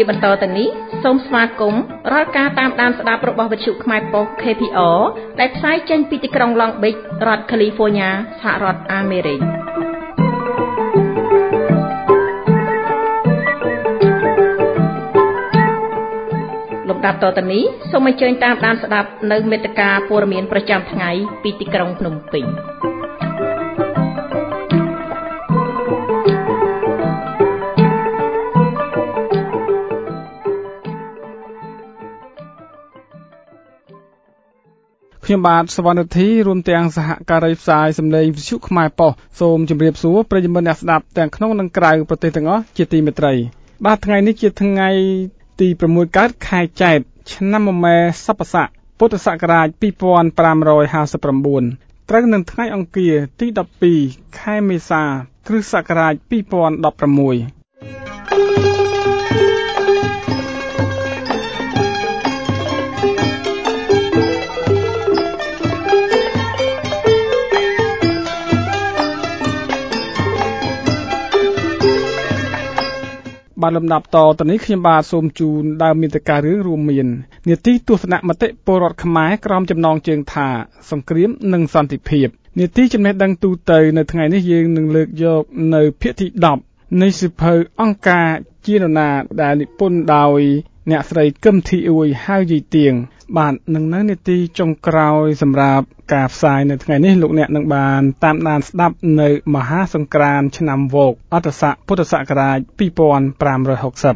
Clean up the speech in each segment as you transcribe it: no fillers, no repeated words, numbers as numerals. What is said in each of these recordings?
ជាបន្តទៅនេះសូមស្វាគមន៍រាល់ការតាមដានស្ដាប់របស់វិទ្យុខ្មែរប៉ុស្តិ៍ KPR ដែលផ្សាយចេញពីទីក្រុង Long Beach រដ្ឋ California សហរដ្ឋអាមេរិកលំដាប់តទៅនេះសូមអញ្ជើញតាមដានស្ដាប់នៅមេត្តាព័ត៌មានប្រចាំថ្ងៃពីទីក្រុងភ្នំពេញខ្ញុំបាទសវណ្ណធីរួមទាំងសហការីផ្សាយសម្លេងវិទ្យុខ្មែរប៉ុស្តិ៍សូមជម្រាបសួរប្រិយមិត្តអ្នកស្ដាប់ទាំងក្នុងនិងក្រៅប្រទេសទាំងអស់ជាទីមេត្រីបាទថ្ងៃនេះជាថ្ងៃទី6កើតខែចែកឆ្នាំមមែសប្បស័កពុទ្ធសករាជ2559ត្រូវនឹងថ្ងៃអង្គារទី12ខែមេសា គ្រិស្តសករាជ2016បាទលំដាប់តទៅនេះខ្ញុំបាទសូមជូនដើមមេត្តារឿងរួមមាននីតិទស្សនមតិពលរដ្ឋខ្មែរក្រោមចំណងជើងថាសង្គ្រាមនិងសន្តិភាពនីតិចំណេះដឹងទូទៅនៅថ្ងៃនេះយើងនឹងលើកយកនៅភាគទី10នៃសៀវភៅអង្គការជានរណាដែលនិពន្ធដោយអ្នកស្រីកឹមធីអ៊ួយហៅយីទៀងបាទនឹងនៅនីតិចុងក្រោយសម្រាប់ការផ្សាយនៅថ្ងៃនេះលោកអ្នកនឹងបានតាមដានស្ដាប់នៅមហាសង្ក្រាន្តឆ្នាំវោកអត្តស័កពុទ្ធសករាជ2560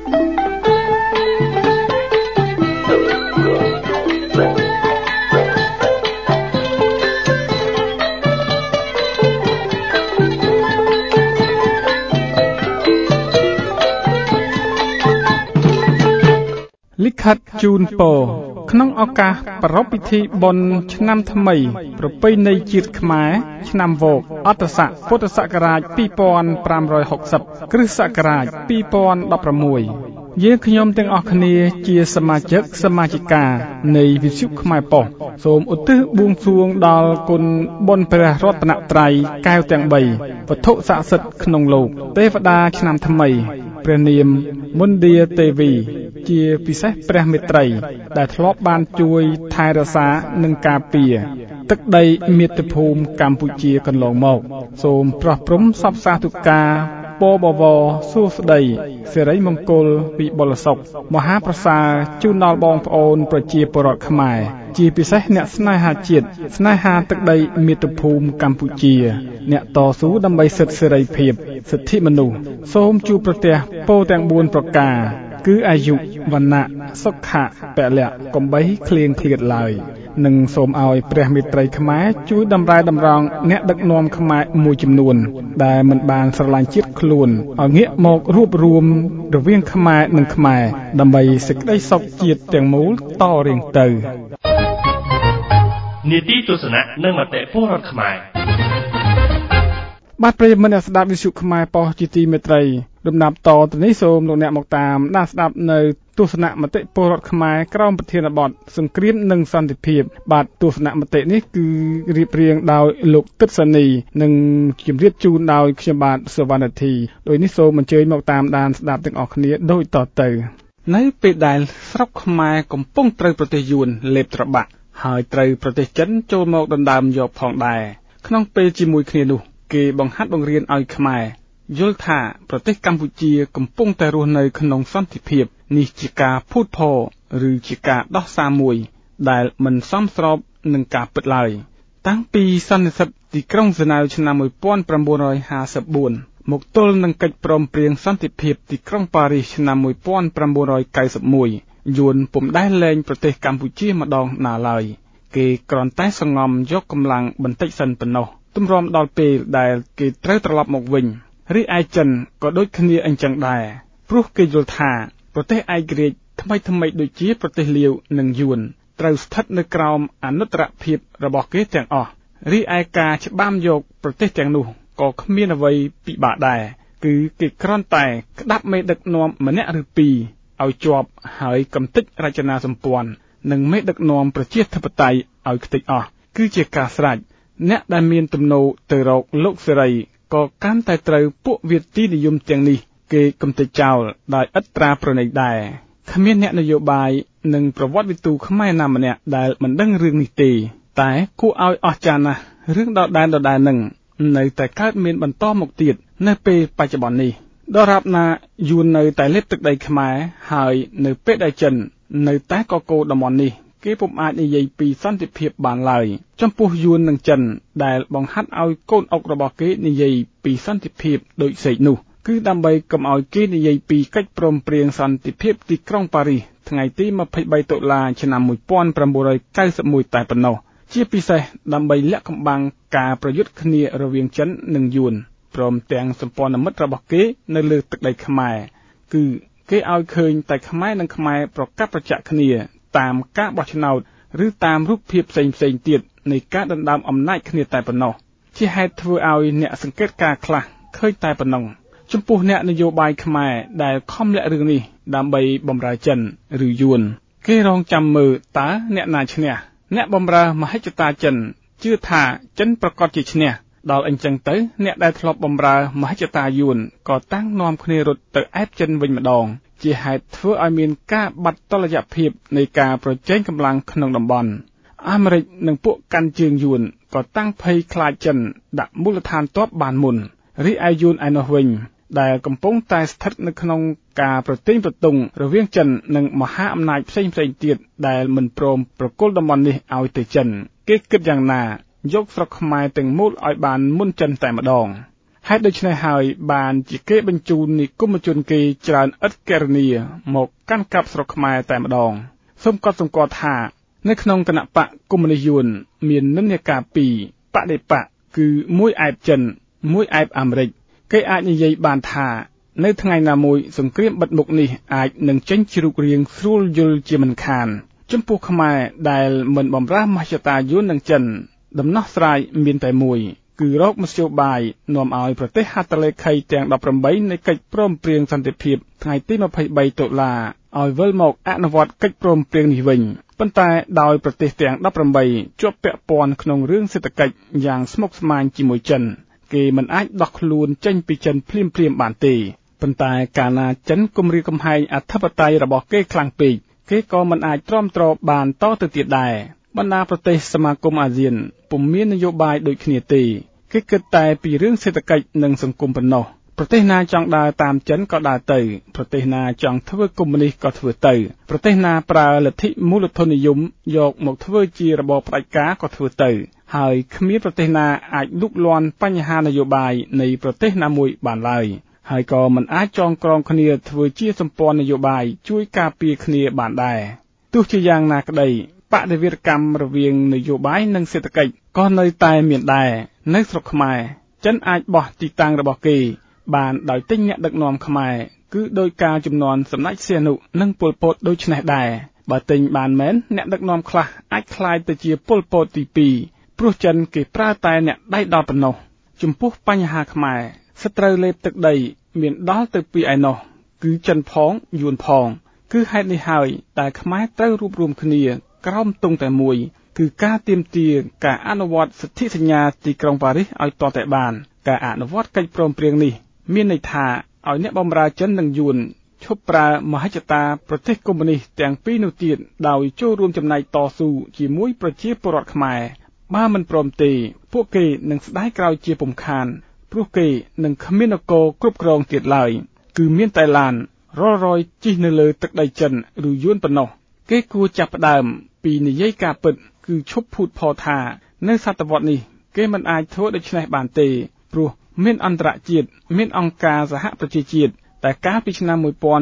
លិខិតជូនពរក្នុងឱកាសប្រារព្ធពិធីបុណ្យឆ្នាំថ្មីប្រពៃណីជាតិខ្មែរឆ្នាំវោកអត្តស័កពុទ្ធសករាជ2560គ្រិស្តសករាជ2016យើងខ្ញុំទាំងអស់គ្នាជាសមាជិកសមាជិកានៃវិទ្យុខ្មែរប៉ុស្តិ៍សូមឧទ្ទិសបួងសួងដល់គុណបុណ្យព្រះរតនត្រ័យកែវទាំង3វត្ថុស័ក្តិសិទ្ធិក្នុងលោកទេវតាឆ្នាំថ្មីព្រះនាមមុន្តាទេវីជាពិសេសព្រះមេត្រីដែលធ្លាប់បានជួយថែរក្សានិងការពារទឹកដីមាតុភូមិកម្ពុជាកន្លងមកសូមប្រោះព្រំសពសាធុការពរបវរសួស្តីសិរីមង្គលវិបុលសុខមហាប្រសើរជូនដល់បងប្អូនប្រជាពលរដ្ឋខ្មែរជាពិសេសអ្នកស្នេហាជាតិស្នេហាទឹកដីមាតុភូមិកម្ពុជាអ្នកតស៊ូដើម្បីសិទ្ធិសេរីភាពសិទ្ធិមនុស្សសូមជួបប្រទះពរទាំង4ប្រការគឺអាយុវណ្ណៈសុខៈពលៈកំបីឃ្លៀងឃ្លាតឡើយនិងសូមឲ្យព្រះមេត្រីខ្មែរជួយតម្រែតម្រង់អ្នកដឹកនាំខ្មែរមួយចំនួនដែលមិនបានស្រឡាញ់ជាតិខ្លួនឲ្យងាកមករួបរวมរវាងខ្មែរនិងខ្មែរដើម្បីសេចក្តីសុខជាតិទាំងមូលតរៀងទៅនីតិទស្សនៈនិងមតិពលរដ្ឋខ្មែរបាទប្រិយមិត្តអ្នកស្ដាប់វិទ្យុខ្មែរប៉ុស្តិ៍ជាទីមេត្រីលំដាប់តទៅនេះសូមលោកអ្នកមកតាមដានស្ដាប់នៅទស្សនៈមតិពលរដ្ឋខ្មែរក្រោមប្រធានបទសង្គ្រាមនិងសន្តិភាពបាទទស្សនៈមតិនេះគឺរៀបរៀងដោយលោកទិតសានីនិងជម្រាបជូនដោយខ្ញុំបាទសវណ្ណធីដោយនេះសូមអញ្ជើញមកតាមដានស្ដាប់ទាំងអស់គ្នាដូចតទៅនៅពេលដែលស្រុកខ្មែរកំពុងត្រូវប្រទេសយួនលេបត្របាក់ហើយត្រូវប្រទេសចិនចូលមកដណ្ដើមយកផងដែរក្នុងពេលជាមួយគ្នានោះគេបង្ហាត់បង្រៀនឲ្យខ្មែរយល់ថាប្រទេសកម្ពុជាកំពុងតែរស់នៅក្នុងសន្តិភាពនេះជាការភូតភរឬជាការដោះសារមួយដែលមិនសមស្របនឹងការពិតឡើយតាំងពីសន្និសីទទីក្រុងហ្សឺណែវឆ្នាំ1954មកទល់នឹងកិច្ចព្រមព្រៀងសន្តិភាពទីក្រុងប៉ារីសឆ្នាំ1991យួនពុំដែលលែងប្រទេសកម្ពុជាម្ដងណាឡើយគេគ្រាន់តែសង្ងំយកកម្លាំងបន្តិចសិនប៉ុណ្ណោះទម្រាំដល់ពេលដែលគេត្រូវត្រឡប់មកវិញរីឯចិនក៏ដូចគ្នាអញ្ចឹងដែរព្រោះគេយល់ថាប្រទេសឯករាជ្យថ្មីដូចជាប្រទេសលាវនិងយួនត្រូវស្ថិតនៅក្រោមអនុត្តរភាពរបស់គេទាំងអស់រីឯការច្បាមយកប្រទេសទាំងនោះក៏គ្មានអ្វីពិបាកដែរគឺគេគ្រាន់តែក្តាប់មេដឹកនាំម្នាក់ឬពីរឲ្យជាប់ហើយកំទេចរចនាសម្ព័ន្ធនិងមេដឹកនាំប្រជាធិបតេយ្យឲ្យខ្ទេចអស់គឺជាការស្រេចអ្នកដែលមានទំនោរទៅរកលោកសេរីក៏កាន់តែត្រូវពួកវាទីនិយមទាំងនេះគេកំទេចចោលដោយឥតត្រាប្រណីដែរគ្មានអ្នកនយោបាយនិងប្រវត្តិវិទូខ្មែរណាម្នាក់ដែលមិនដឹងរឿងនេះទេតែគួរឲ្យអស្ចារ្យណាស់រឿងដដែលនឹងនៅតែកើតមានបន្តមកទៀតនៅពេលបច្ចុប្បន្ននេះដរាបណាយួននៅតែលេបទឹកដីខ្មែរហើយនៅពេលដែលចិននៅតែកកោតំបន់នេះគេពុំអាចនិយាយពីសន្តិភាពបានឡើយចំពោះយួននិងចិនដែលបង្ហាត់ឲ្យកូនអុករបស់គេនិយាយពីសន្តិភាពដូចសេកនោះគឺដើម្បីកុំឲ្យគេនិយាយពីកិច្ចព្រមព្រៀងសន្តិភាពទីក្រុងប៉ារីសថ្ងៃទី23តុលាឆ្នាំ1991តែប៉ុណ្ណោះជាពិសេសដើម្បីលាក់កំបាំងការប្រយុទ្ធគ្នារវាងចិននិងយួនព្រមទាំងសម្ព័ន្ធមិត្តរបស់គេនៅលើទឹកដីខ្មែរគឺគេឲ្យឃើញតែខ្មែរនិងខ្មែរប្រកបប្រចាក់គ្នាតាមការបោះឆ្នោតឬតាមរូបភាពផ្សេងទៀតនៃការដណ្ដើមអំណាចគ្នាតែប៉ុណ្ណោះជាហេតុធ្វើឲ្យអ្នកសង្កេតការខ្លះឃើញតែប៉ុណ្ណឹងចំពោះអ្នកនយោបាយខ្មែរដែលខំលាក់រឿងនេះដើម្បីបម្រើចិនឬយួនគេរងចាំមើលតើអ្នកណាឈ្នះអ្នកបម្រើមហិច្ឆតាចិនជឿថាចិនប្រកាសជាឈ្នះដល់អញ្ចឹងទៅអ្នកដែលធ្លាប់បម្រើមហិច្ឆតាយួនក៏តាំងនាំគ្នារត់ទៅអែបចិនវិញម្ដងជាហេតុធ្វើឲ្យមានការបាត់តុល្យភាពនៃការប្រជែងកម្លាំងក្នុងតំបន់អាមេរិកនិងពួកកាន់ជើងយួនក៏តាំងភ័យខ្លាចចិនដាក់មូលដ្ឋានទ័ពបានមុនរីឯយួនឯនោះវិញដែលកំពុងតែស្ថិតនៅក្នុងការប្រទែងប្រទង់រវាងចិននិងមហាអំណាចផ្សេងទៀតដែលមិនព្រមប្រគល់តំបន់នេះឲ្យទៅចិនគេគិតយ៉ាងណាយកស្រុកខ្មែរទាំងមូលឲ្យបានមុនចិនតែម្ដងហេតុដូច្នេះហើយបានជាគេបញ្ជូននិគមជនគេច្រើនឥតគណនាមកកាន់កាប់ស្រុកខ្មែរតែម្ដងសូមកត់សម្គាល់ថានៅក្នុងគណៈបកកុម្មុយនីសយួនមាននិន្នាការបដិបកគឺមួយអែបចិនមួយអែបអាមេរិកគេអាចនិយាយបានថានៅថ្ងៃណាមួយសង្គ្រាមបិទមុខនេះអាចនឹងចេញជារូបរាងស្រួលយល់ជាមិនខានចំពោះខ្មែរដែលមិនបម្រើមហិច្ឆតាយួននិងចិនដំណោះស្រាយមានតែមួយគឺរកមធ្យោបាយនាំឲ្យប្រទេសហត្ថលេខីទាំង18នៃកិច្ចព្រមព្រៀងសន្តិភាពថ្ងៃទី23តុលាឲ្យវិលមកអនុវត្តកិច្ចព្រមព្រៀងនេះវិញប៉ុន្តែដោយប្រទេសទាំង18ជាប់ពាក់ព័ន្ធក្នុងរឿងសេដ្ឋកិច្ចយ៉ាងស្មុគស្មាញជាមួយចិនគេមិនអាចដោះខ្លួនចេញពីចិនភ្លាមបានទេប៉ុន្តែកាលណាចិនគំរាមកំហែងអធិបតេយ្យរបស់គេខ្លាំងពេកគេក៏មិនអាចទ្រាំទ្របានតទៅទៀតដែរបណ្ដាប្រទេសសមាគមអាស៊ានពុំមាននយោបាយដូចគ្នាទេគេគិតតែពីរឿងសេដ្ឋកិច្ចនិងសង្គមប៉ុណ្ណោះប្រទេសណាចង់ដើរតាមចិនក៏ដើរទៅប្រទេសណាចង់ធ្វើកុម្មុយនីសក៏ធ្វើទៅប្រទេសណាប្រើលទ្ធិមូលធននិយមយកមកធ្វើជារបបផ្ដាច់ការក៏ធ្វើទៅហើយគ្មានប្រទេសណាអាចលូកលាន់បញ្ហានយោបាយនៃប្រទេសណាមួយបានឡើយហើយក៏មិនអាចចងក្រងគ្នាធ្វើជាសម្ព័ន្ធនយោបាយជួយការពារគ្នាបានដែរទោះជាយ៉ាងណាក្តីបដិវេរកម្មរវាងនយោបាយនិងសេដ្ឋកិច្ចក៏នៅតែមានដែរនៅស្រុកខ្មែរចិនអាចបោះទីតាំងរបស់គេបានដោយទិញអ្នកដឹកនាំខ្មែរគឺដោយការជំនន់សម្ដេចសៀនុនិងប៉ុលពតដូចនេះដែរបើទិញបានមែនអ្នកដឹកនាំខ្លះអាចក្លាយទៅជាប៉ុលពតទី2ព្រោះចិនគេប្រើតែអ្នកដៃដល់ប៉ុណ្ណោះចំពោះបញ្ហាខ្មែរសត្រូវលេបទឹកដីមានដល់ទៅ2ឯណោះគឺចិនផងយួនផងគឺហេតុនេះហើយតែខ្មែរត្រូវរួបរวมគ្នាក្រោមទង់តែមួយគឺការទាមទារការអនុវត្តសន្ធិសញ្ញាទីក្រុងប៉ារីសឲ្យទាល់តែបានការអនុវត្តកិច្ចព្រមព្រៀងនេះមានន័យថាឲ្យអ្នកបម្រើចិននិងយួនឈប់ប្រើមហិច្ឆតាប្រទេសកុម្មុយនីសទាំងពីរនោះទៀតដោយចូលរួមចំណែកតស៊ូជាមួយប្រជាពលរដ្ឋខ្មែរបើមិនព្រមទេពួកគេនឹងស្ដាយក្រោយជាពុំខានព្រោះគេនឹងគ្មាននគរគ្រប់គ្រងទៀតឡើយគឺមានតែឡានរយជិះនៅលើទឹកដីចិនឬយួនប៉ុណ្ណោះគេគួរចាប់ផ្ដើមពីនិយាយការពិតគឺឈប់ភូតផរថានៅសតវត្សនេះគេមិនអាចធ្វើដូច្នេះបានទេព្រោះមានអន្តរជាតិមានអង្គការសហប្រជាជាតិតែកាលពីឆ្នាំ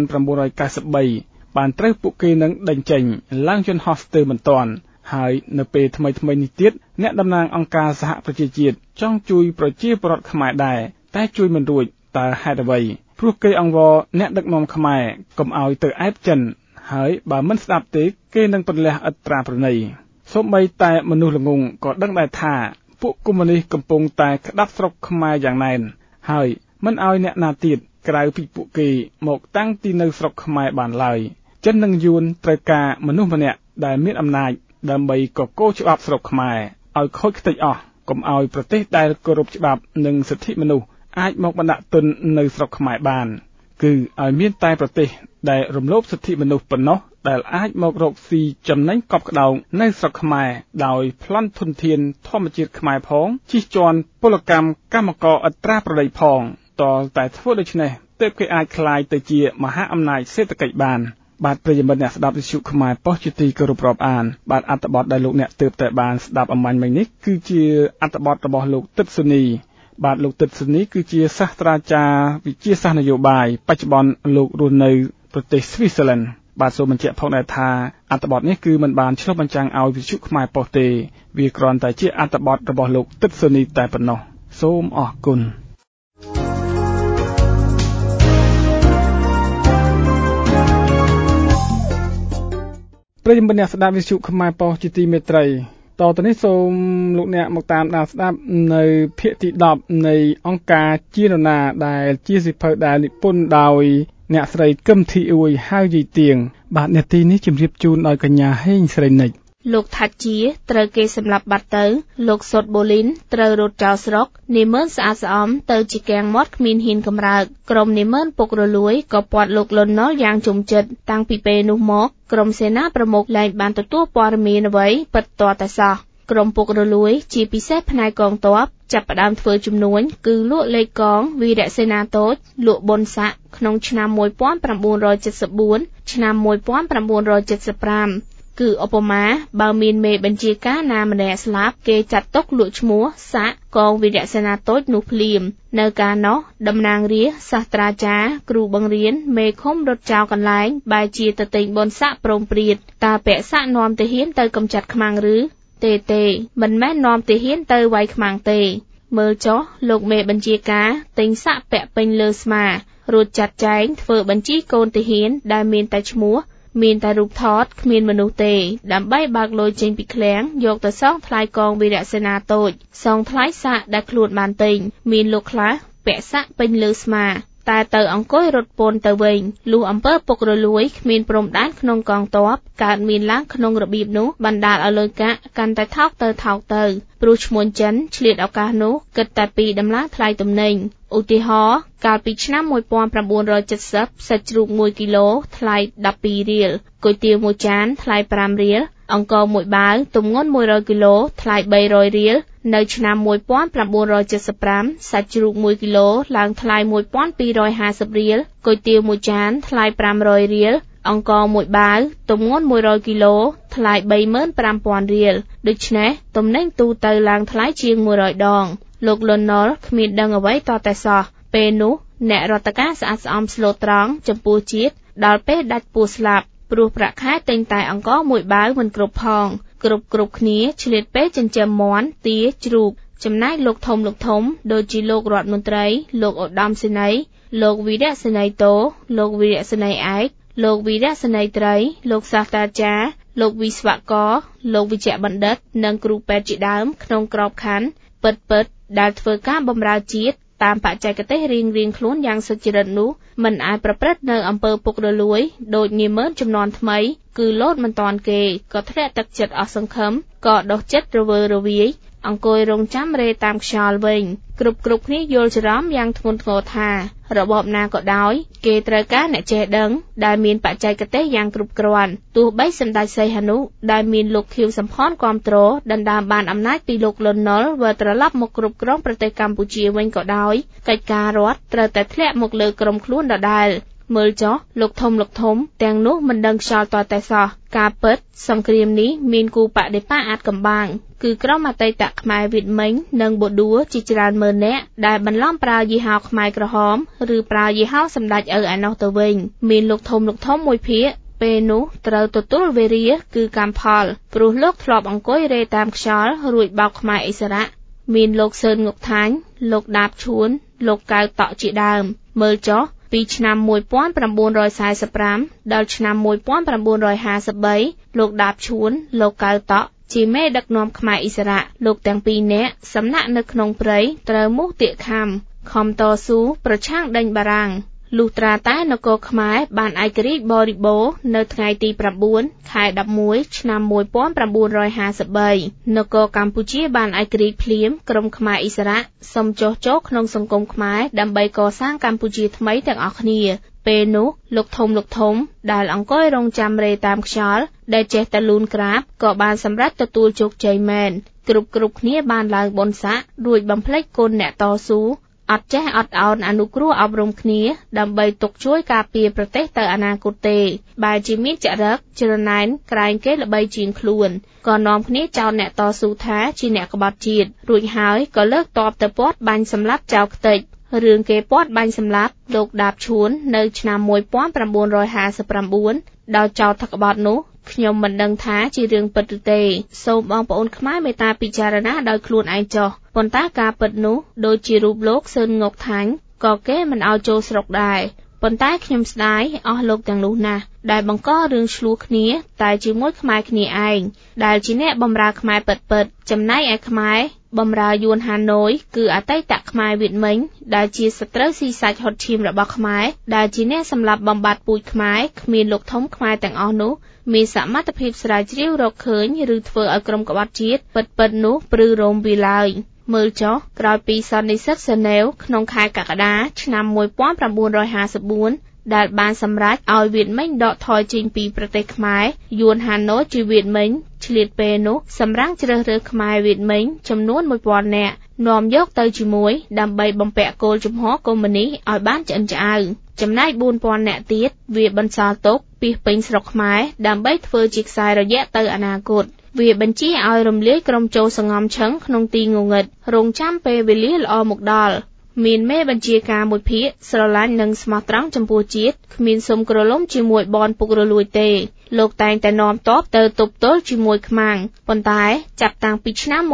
1993បានត្រូវពួកគេនឹងដេញចេញឡើងយន្តហោះស្ទើរមិនទាន់ហើយនៅពេលថ្មីនេះទៀតអ្នកតំណាងអង្គការសហប្រជាជាតិចង់ជួយប្រជាពលរដ្ឋខ្មែរដែរតែជួយមិនរួចតើហេតុអ្វីព្រោះគេអង្វរអ្នកដឹកនាំខ្មែរកុំឲ្យទៅអែបចិនហើយបើមិនស្ដាប់ទេគេនឹងពន្លះឥតត្រាប្រណីសូម្បីតែមនុស្សល្ងងក៏ដឹងដែរថាពួកកុម្មុយនីសកំពុងតែក្តាប់ស្រុកខ្មែរយ៉ាងណែនហើយមិនឲ្យអ្នកណាទៀតក្រៅពីពួកគេមកតាំងទីនៅស្រុកខ្មែរបានឡើយចិននិងយួនត្រូវការមនុស្សម្នាក់ដែលមានអំណាចដើម្បីកកូរច្បាប់ស្រុកខ្មែរឲ្យខូចខ្ទេចអស់កុំឲ្យប្រទេសដែលគោរពច្បាប់និងសិទ្ធិមនុស្សអាចមកបណ្ដាក់ទុននៅស្រុកខ្មែរបានគឺឲ្យមានតែប្រទេសដែលរំលោភសិទ្ធិមនុស្សប៉ុណ្ណោះដែលអាចមករកស៊ីចំណេញកប់ក្តោងនៅស្រុកខ្មែរដោយប្លន់ធនធានធម្មជាតិខ្មែរផងជិះជាន់ពលកម្មកម្មករឥតត្រាប្រដីផងតតែធ្វើដូច្នេះទើបគេអាចក្លាយទៅជាមហាអំណាចសេដ្ឋកិច្ចបានបាទប្រិយមិត្តអ្នកស្ដាប់វិទ្យុខ្មែរប៉ុស្តិ៍ជាទីគោរពរាប់អានបាទអត្ថបទដែលលោកអ្នកទើបតែបានស្ដាប់អំបញ្ញមិញនេះគឺជាអត្ថបទរបស់លោកទិតសុនីបាទលោកទិតសុនីគឺជាសាស្ត្រាចារ្យវិទ្យាសាស្ត្រនយោបាយបច្ចុប្បន្នលោករស់នៅប្រទេសស្វីស័រឡែនបាទសូមបញ្ជាក់ផងដែរថាអត្ថបទនេះគឺមិនបានឆ្លុះបញ្ចាំងឲ្យវិទ្យុខ្មែរប៉ុស្តិ៍ទេវាគ្រាន់តែជាអត្ថបទរបស់លោកទិតសុនីតែប៉ុណ្ណោះសូមអរគុណប្រិយមិត្តអ្នកស្ដាប់វិទ្យុខ្មែរប៉ុស្តិ៍ជាទីមេត្រីតទៅនេះសូមលោកអ្នកមកតាមដានស្ដាប់នៅភាគទី10នៃអង្គការជានរណាដែលជាសៀវភៅដែលនិពន្ធដោយអ្នកស្រីកឹមធីអ៊ួយហៅយីទៀងបាទនាទីនេះជម្រាបជូនដោយកញ្ញាហេងស្រីនិចលោកថាច់ជាត្រូវគេសម្លាប់បាត់ទៅលោកសុតបូលីនត្រូវរត់ចោលស្រុកនាម៉ឺនស្អាតស្អំទៅជាកៀងមាត់គ្មានហ៊ានកម្រើកក្រុមនាម៉ឺនពុករលួយក៏ពាត់លោកលន់ណុលយ៉ាងជំចិត្តតាំងពីពេលនោះមកក្រុមសេនាប្រមុខលែងបានទទួលព័ត៌មានអ្វីពិតទាល់តែសោះក្រុមពុករលួយជាពិសេសផ្នែកកងទ័ពចាប់ផ្ដើមធ្វើជំនួញគឺលក់លេខកងវីរសេនាតូចលក់បុណ្យស័ក្តិក្នុងឆ្នាំ1974ឆ្នាំ1975គឺឧបមាបើមានមេបញ្ជាការណាម្នាក់ស្លាប់គេចាត់ទុកលក់ឈ្មោះសាក់កងវីរសេនាតូចនោះភ្លាមនៅកាលនោះតំណាងរាស្ត្រសាស្ត្រាចារ្យគ្រូបង្រៀនមេឃុំរត់ចោលកន្លែងបែរជាទៅទិញបុណ្យស័ក្តិព្រមព្រៀតតើពាក់ស័ក្តិនាំទាហានទៅកំចាត់ខ្មាំងឬទេមិនមែននាំទាហានទៅវាយខ្មាំងទេមើលចុះលោកមេបញ្ជាការទិញស័ក្តិពាក់ពេញលើស្មារួចចាត់ចែងធ្វើបញ្ជីកូនទាហានដែលមានតែឈ្មោះមានតែរូបថតគ្មានមនុស្សទេដើម្បីបើកលុយចេញពីឃ្លាំងយកទៅសងថ្លៃកងវីរសេនាតូចសងថ្លៃស័ក្តិដែលខ្លួនបានទិញមានលោកខ្លះពាក់ស័ក្តិពេញលើស្មាតែទៅអង្គុយរត់ពន្ធទៅវិញលុះអំពើពុករលួយគ្មានព្រំដែនក្នុងកងទ័ពកើតមានឡើងក្នុងរបៀបនោះបណ្ដាលឲ្យលុយកាក់កាន់តែថោកទៅព្រោះឈ្មួញចិនឆ្លៀតឱកាសនោះគិតតែពីដំឡើងថ្លៃទំនិញឧទាហរណ៍កាលពីឆ្នាំ1970សាច់ជ្រូក1គីឡូថ្លៃ12រៀលគុយទាវមួយចានថ្លៃ5រៀលអង្ករមួយបាវទម្ងន់100គីឡូថ្លៃ300រៀលនៅឆ្នាំ1975សាច់ជ្រូក1គីឡូឡើងថ្លៃ1250រៀលគុយទាវមួយចានថ្លៃ500រៀលអង្ករមួយបាវទម្ងន់100គីឡូថ្លៃ35,000រៀលដូច្នេះទំនិញទូទៅឡើងថ្លៃជាង100ដងលោកលន់ណុលគ្មានដឹងអ្វីតតែសោះពេលនោះអ្នករដ្ឋការស្អាតស្អំស្លូតត្រង់ចំពោះជាតិដល់ពេលដាច់ពោះស្លាប់ព្រោះប្រាក់ខែទិញតែអង្ករមួយបាវមិនគ្រប់ផងគ្រប់គ្នាឆ្លៀតពេលចិញ្ចឹមមាន់ទាជ្រូកចំណែកលោកធំដូចជាលោករដ្ឋមន្ត្រីលោកឧត្តមសេនីយ៍លោកវីរៈសេនីយ៍តូលោកវីរៈសេនីយ៍ឯកលោកវីរៈសេនីយ៍ត្រីលោកសាស្ត្រាចារ្យលោកវិស្វករលោកវិជ្ជបណ្ឌិតនិងគ្រូពេទ្យជាដើមក្នុងក្របខ័ណ្ឌពិតដែលធ្វើការបម្រើជាតិតាមបច្ចេកទេសរៀងខ្លួនយ៉ាងសុចរិតនោះមិនអាចប្រព្រឹត្តនៅអំពើពុករលួយដូចនាម៉ឺនចំនួនថ្មីគឺលោតមិនតាន់គេក៏ធ្លាក់ទឹកចិត្តអស់សង្ឃឹមក៏ដុសចិត្តរវើរវាយអង្គុយរងចាំរេតាមខ្យល់វិញគ្រប់គ្នាយល់ច្រឡំយ៉ាងធ្ងន់ធ្ងរថារបបណាក៏ដោយគេត្រូវការអ្នកចេះដឹងដែលមានបច្ចេកទេសយ៉ាងគ្រប់គ្រាន់ទោះបីសម្ដេចសីហនុដែលមានលោកខៀវសំផនគាំទ្រដណ្ដើមបានអំណាចពីលោកលន់ណុលវិលត្រឡប់មកគ្រប់គ្រងប្រទេសកម្ពុជាវិញក៏ដោយកិច្ចការរដ្ឋត្រូវតែធ្លាក់មកលើក្រុមខ្លួនដដែលមើលចុះលោកធំទាំងនោះមិនដឹងខ្យល់តតែសោះការពិតសង្គ្រាមនេះមានគូបដិបត្តិអាចកំបាំងគឺក្រុមអតីតខ្មែរវិតមិញនិងបូឌួជាច្រើនម៉ឺននាក់ដែលបន្លំប្រើយីហោខ្មែរក្រហមឬប្រើយីហោសម្ដេចឪឯណោះទៅវិញមានលោកធំមួយភាគពេលនោះត្រូវទទួលវេរាគឺកម្មផលព្រោះលោកធ្លាប់អង្គុយរេតាមខ្យល់រួចបោកខ្មែរឥស្សរៈមានលោកសឿនងុកថាញ់លោកដាបឈួនលោកកៅតក់ជាដើមមើលចុះពីឆ្នាំ1945ដល់ឆ្នាំ1953លោកដាបឈួនលោកកៅតក់ជាមេដឹកនាំខ្មែរឥស្សរៈលោកទាំងពីរនាក់សំណាក់នៅក្នុងព្រៃត្រូវមូសទាកខំតស៊ូប្រឆាំងដេញបារាំងលុះត្រាតែនគរខ្មែរបានឯករាជ្យបរិបូរណ៍នៅថ្ងៃទី9ខែ11ឆ្នាំ1953នគរកម្ពុជាបានឯករាជ្យភ្លាមក្រុមខ្មែរឥស្សរៈសុំចុះចូលក្នុងសង្គមខ្មែរដើម្បីកសាងកម្ពុជាថ្មីទាំងអស់គ្នាពេលនោះលោកធំដែលអង្គុយរងចាំរេតាមខ្យល់ដែលចេះតែលូនក្រាបក៏បានសម្រេចទទួលជោគជ័យមែនគ្រប់គ្នាបានឡើងបនស័ករួចបំភ្លេចគុណអ្នកតស៊ូអត់ចេះអត់ឱនអនុគ្រោះអប់រំគ្នាដើម្បីទុកជួយការពារប្រទេសទៅអនាគតទេបែរជាមានចរិតច្រណែនក្រែងគេល្បីជាងខ្លួនក៏នាំគ្នាចោទអ្នកតស៊ូថាជាអ្នកក្បត់ជាតិរួចហើយក៏លើកតបទៅព័ទ្ធបាញ់សម្លាប់ចៅខ្ទេចរឿងគេព័ទ្ធបាញ់សម្លាប់លោកដាបឈួននៅឆ្នាំ1959ដោយចោទថាក្បត់នោះខ្ញុំមិនដឹងថាជារឿងពិតឬទេសូមបងប្អូនខ្មែរមេត្តាពិចារណាដោយខ្លួនឯងចុះប៉ុន្តែការពិតនោះដូចជារូបលោកស៊ើនងកថាញ់ក៏គេមិនឲ្យចូលស្រុកដែរប៉ុន្តែខ្ញុំស្ដាយអស់លោកទាំងនោះណាស់ដែលបង្ករឿងឆ្លោះគ្នាតែជាមួយខ្មែរគ្នាឯងដែលជាអ្នកបម្រើខ្មែរពិតចំណែកឯខ្មែរបម្រើយួនហាណូយគឺអតីតខ្មែរវៀតមិញដែលជាសត្រូវស៊ីសាច់ហុតឈាមរបស់ខ្មែរដែលជាអ្នកសម្លាប់បំបត្តិពូជខ្មែរគ្មានលោកធំខ្មែរទាំងអស់នោះមានសមត្ថភាពស្រាវជ្រាវរកឃើញឬធ្វើឲ្យក្រុមក្បត់ជាតិពិតនោះព្រឺរោមវាឡើយមើលចុះក្រោយពីសន្និសីទហ្សឺណែវក្នុងខែកក្កដាឆ្នាំ1954ដែលបានសម្រេចឲ្យវៀតមិញដកថយចេញពីប្រទេសខ្មែរយួនហាណូយជាវៀតមិញឆ្លៀតពេលនោះសម្រាំងជ្រើសរើសខ្មែរវៀតមិញចំនួន 1000 នាក់នាំយកទៅជាមួយដើម្បីបំពាក់គោលជំហរកុម្មុយនីសឲ្យបានឆ្អិនឆ្អៅចំណែក 4000 នាក់ទៀតវាបន្សល់ទុកពីពេញស្រុកខ្មែរដើម្បីធ្វើជាខ្សែរយៈទៅអនាគតវាបញ្ជាឲ្យរំលាយក្រុមចូលសង្ងំឈឹងក្នុងទីងងឹតរងចាំពេលវេលាល្អមកដល់មានមេបញ្ជាការមួយភាគស្រឡាញ់និងស្មោះត្រង់ចំពោះជាតិគ្មានសុំក្រឡុំជាមួយបនពុករលួយទេលោកតែងតែនាំទ័ពទៅទប់ទល់ជាមួយខ្មាំងប៉ុន្តែចាប់តាំងពីឆ្នាំ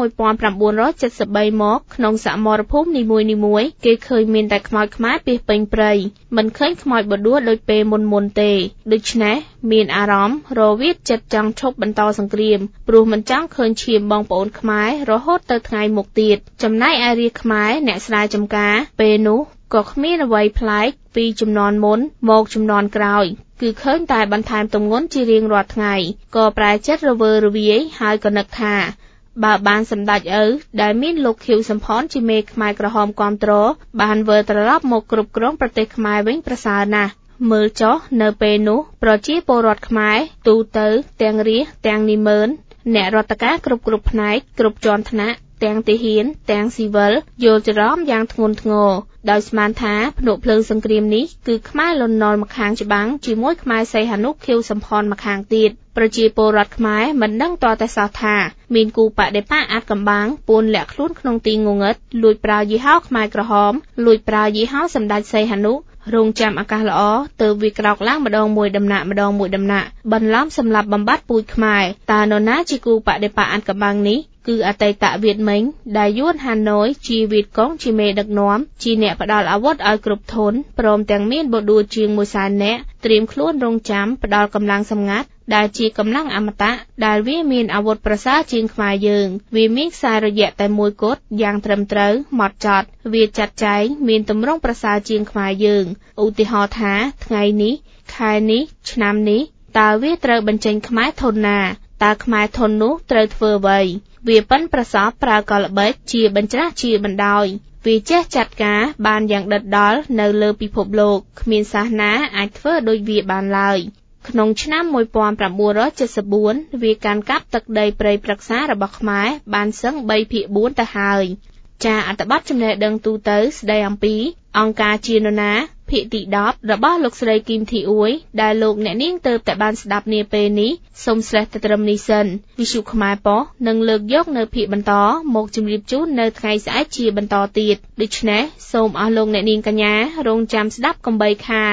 1973មកក្នុងសមរភូមិនីមួយៗគេឃើញមានតែខ្មោចខ្មែរពាសពេញព្រៃមិនឃើញខ្មោចបដួលដូចពេលមុនទេដូច្នេះមានអារម្មណ៍រវាតចិត្តចង់ឈប់បន្តសង្គ្រាមព្រោះមិនចង់ឃើញឈាមបងប្អូនខ្មែររហូតទៅថ្ងៃមុខទៀតចំណែកឯរាជខ្មែរអ្នកស្រែចម្ការពេលនោះក៏គ្មានអ្វីប្លែកពីជំនាន់មុនមកជំនាន់ក្រោយគឺឃើញតែបន្ថែមទម្ងន់ជារៀងរាល់ថ្ងៃក៏ប្រែចិត្តរវើរវាយហើយក៏នឹកថាបើបានសម្ដេចឪដែលមានលោកខៀវសំផនជាមេខ្មែរក្រហមគាំទ្របានវិលត្រឡប់មកគ្រប់គ្រងប្រទេសខ្មែរវិញប្រសើរណាស់មើលចុះនៅពេលនោះប្រជាពលរដ្ឋខ្មែរទូទៅទាំងរាស្ត្រទាំងនិមឺនអ្នករដ្ឋការគ្រប់ផ្នែកគ្រប់ជាន់ថ្នាក់ទាំងទាហានទាំងស៊ីវិលយល់ច្រឡំយ៉ាងធ្ងន់ធ្ងរដោយស្មានថាភ្នក់ភ្លើងសង្គ្រាមនេះគឺខ្មែរលន់នល់ម្ខាងច្បាំងជាមួយខ្មែរសីហនុខៀវសំផនម្ខាងទៀតប្រជាពលរដ្ឋខ្មែរមិនដឹងតតែសោះថាមានគូបដិបកអាចកំបាំងពួនលាក់ខ្លួនក្នុងទីងងឹតលួចប្រើយីហោខ្មែរក្រហមលួចប្រើយីហោសម្ដេចសីហនុរងចាំឱកាសល្អទើបវាក្រោកឡើងម្ដងមួយដំណាក់បន្លំសម្លាប់បំបត្តិពូជខ្មែរតើនរណាជាគូបដិបកអាចកំបាំងនេះគឺអតីតវៀតមិញដែលយួនហាណូយជាវៀតកុងជាមេដឹកនាំជាអ្នកផ្ដល់អាវុធឲ្យគ្រប់ធនព្រមទាំងមានបដួលជាង100,000 នាក់ត្រៀមខ្លួនរងចាំផ្ដល់កម្លាំងសម្ងាត់ដែលជាកម្លាំងអមតៈដែលវាមានអាវុធប្រសើរជាងខ្មែរយើងវាមានខ្សែរយៈតែមួយគត់យ៉ាងត្រឹមត្រូវហ្មត់ចត់វាចាត់ចែងមានទម្រង់ប្រសើរជាងខ្មែរយើងឧទាហរណ៍ថាថ្ងៃនេះខែនេះឆ្នាំនេះតើវាត្រូវបញ្ចេញខ្មែរធនណាតើខ្មែរធននោះត្រូវធ្វើអ្វីវាប៉ិនប្រសពប្រើកលល្បិចជាបញ្ច្រាស់ជាបណ្ដោយវាចេះចាត់ការបានយ៉ាងដិតដល់នៅលើពិភពលោកគ្មានសាសនាអាចធ្វើដូចវាបានឡើយក្នុងឆ្នាំ1974វាកាន់កាប់ទឹកដីព្រៃព្រឹក្សារបស់ខ្មែរបានសឹង 3/4 ទៅហើយចាអត្ថបទចំណេះដឹងទូទៅស្ដីអំពីអង្គការជានរណាភាគទី10របស់លោកស្រីគីមធីអ៊ួយដែលលោកអ្នកនាងទើបតែបានស្ដាប់នាពេលនេះសូមស្រេះតែត្រឹមនេះសិនវិទ្យុខ្មែរប៉ុស្តិ៍នឹងលើកយកនៅភាគបន្តមកជម្រាបជូននៅថ្ងៃស្អែកជាបន្តទៀតដូច្នេះសូមអស់លោកអ្នកនាងកញ្ញារងចាំស្ដាប់កុំបីខាន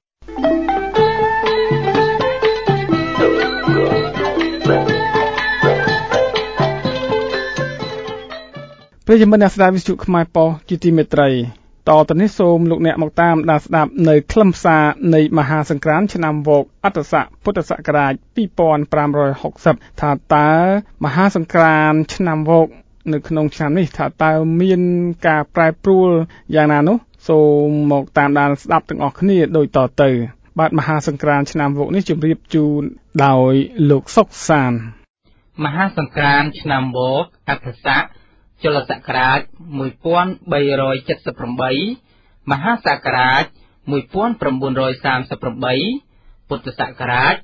ប្រិយមិត្តអ្នកស្ដាប់វិទ្យុខ្មែរប៉ុស្តិ៍ជាទីមេត្រីតទៅនេះសូមលោកអ្នកមកតាមដានស្ដាប់នៅខ្លឹមសារនៃមហាសង្ក្រាន្តឆ្នាំវកអត្តស័កពុទ្ធសករាជ2560ថាតើមហាសង្ក្រាន្តឆ្នាំវកនៅក្នុងឆ្នាំនេះថាតើមានការប្រែប្រួលយ៉ាងណានោះសូមមកតាមដានស្ដាប់ទាំងអស់គ្នាដូចតទៅបាទមហាសង្ក្រាន្តឆ្នាំវកនេះជម្រាបជូនដោយលោកសុកសានមហាសង្ក្រាន្តឆ្នាំវកអត្តស័កចលសករាជ1378មហាសករាជ 1938 ពុទ្ធសករាជ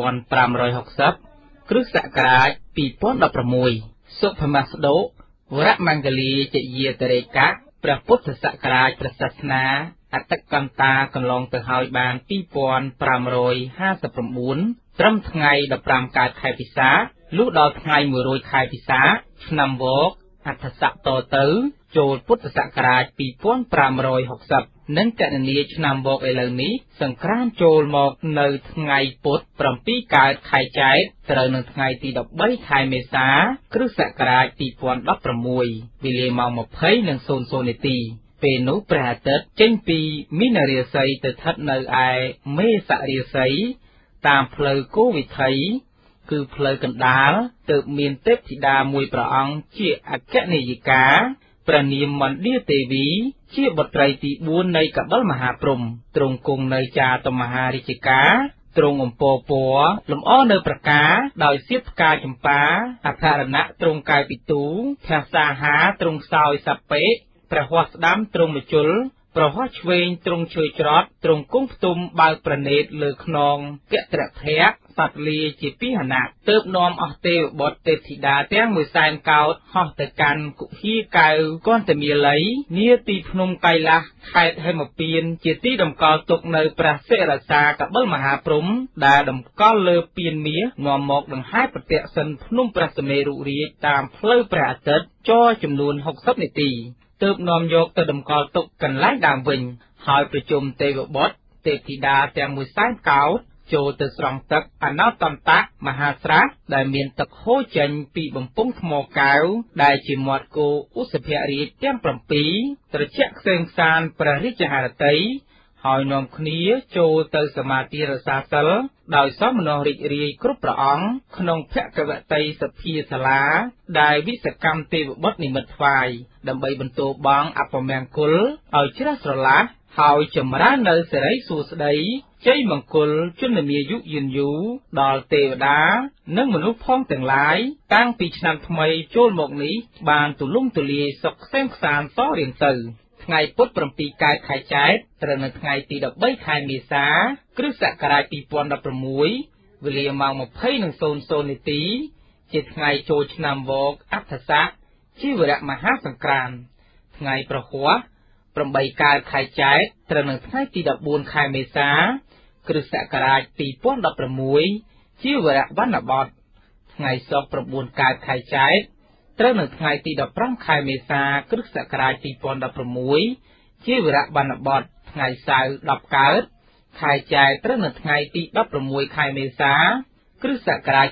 2560 គ្រិស្តសករាជ 2016 សុភមស្ដក វរមង្គលាជយាតរេកៈ ព្រះពុទ្ធសករាជព្រះសាសនាអត្តកន្តាកន្លងទៅហើយបាន 2559 ត្រឹមថ្ងៃ 15 កើតខែពិសាខលុះដល់ថ្ងៃ 100 ខែពិសាខឆ្នាំវកអដ្ឋស័កតទៅចូលពុទ្ធសករាជ 2560 និងកណនីឆ្នាំវកឥឡូវនេះសង្ក្រាន្តចូលមកនៅថ្ងៃពុធ 7 កើតខែចែកត្រូវនៅថ្ងៃទី 13 ខែមេសា គ្រិស្តសករាជ 2016 វេលាម៉ោង 20:00 នាទី ពេលនោះព្រះអាទិត្យចេញពីមីនរាសីទៅស្ថិតនៅឯមេសរាសីតាមផ្លូវគោវិថីគឺផ្លូវកណ្ដាលទើបមានទេពធីតាមួយព្រះអង្គជាអគ្គនាយិកាព្រះនាមមណ្ឌាទេវីជាបុត្រីទី 4 នៃកបិលមហាព្រហ្មទ្រង់គង់នៅចាតមហារាជការទ្រង់អំពរពណ៌លម្អនៅប្រការដោយសៀបផ្កាចម្ប៉ាអធរណៈទ្រង់កាយពិទូភសាហាទ្រង់សោយសពេព្រះហស្តស្ដាំទ្រង់មជុលប្រហោះឆ្វេងទ្រង់ឈើច្រត់ទ្រង់គង់ផ្ទុំបើកប្រណេតលើខ្នងកត្រភៈសត្វលាជាពិហណៈទើបនាំអស់ទេវបុត្រទេពធីតាទាំង100,000 កោដហោះទៅកាន់គុហីកៅកន្តមាល័យនាទីភ្នំកៃឡាសខេត្តហេមពៀនជាទីតម្កល់ទុកនៅព្រះសិរសាកបិលមហាព្រហ្មដែលតម្កល់លើពៀនមាសនាំមកដង្ហែប្រទក្សិណភ្នំព្រះសមេរុរាជតាមផ្លូវព្រះអាទិត្យចរចំនួន60នាទីទើបនាំយកទៅតម្កល់ទុកកន្លែងដើមវិញហើយប្រជុំទេវបុត្រទេពធីតាទាំង100,000 កោដចូលទៅស្រង់ទឹកអនតន្តៈមហាស្រះដែលមានទឹកហូរចេញពីបំពង់ថ្មកែវដែលជាមាត់គោឧសភរាជទាំង 7ត្រជាក់ខ្សែងខ្សានព្រះរាជហឫទ័យហើយនាំគ្នាចូលទៅសមាធិរសាសិលដោយសមណរីករាយគ្រប់ព្រះអង្គក្នុងភគវតីសភាសាលាដែលវិសកម្មទេវបុត្រនិមិត្តថ្វាយដើម្បីបន្ទោបង់អពមង្គលឲ្យជ្រះស្រឡះហើយចម្រើននៅសិរីសួស្តីជ័យមង្គលជន្មាយុយឺនយូរដល់ទេវតានិងមនុស្សផងទាំងឡាយតាំងពីឆ្នាំថ្មីចូលមកនេះបានទូលំទូលាយសុខខ្សែមខ្សានតរៀងទៅថ្ងៃពុធ 7 កើតខែចែកត្រូវនៅថ្ងៃទី 13 ខែមេសា គ្រិស្តសករាជ 2016 វេលាម៉ោង 20:00 នាទីជាថ្ងៃចូលឆ្នាំវកអដ្ឋស័កជីវរៈមហាសង្ក្រាន្តថ្ងៃប្រហ័ស 8 កើតខែចែកត្រូវនៅថ្ងៃទី 14 ខែមេសា គ្រិស្តសករាជ 2016 ជីវរៈវណ្ណបតថ្ងៃសុក្រ 9 កើតខែចែកត្រូវនៅថ្ងៃទី 15 ខែមេសា គ្រិស្តសករាជ 2016 ជីវរៈវណ្ណបតថ្ងៃសៅរ៍ 10 កើតខែចែកត្រូវនៅថ្ងៃទី 16 ខែមេសា គ្រិស្តសករាជ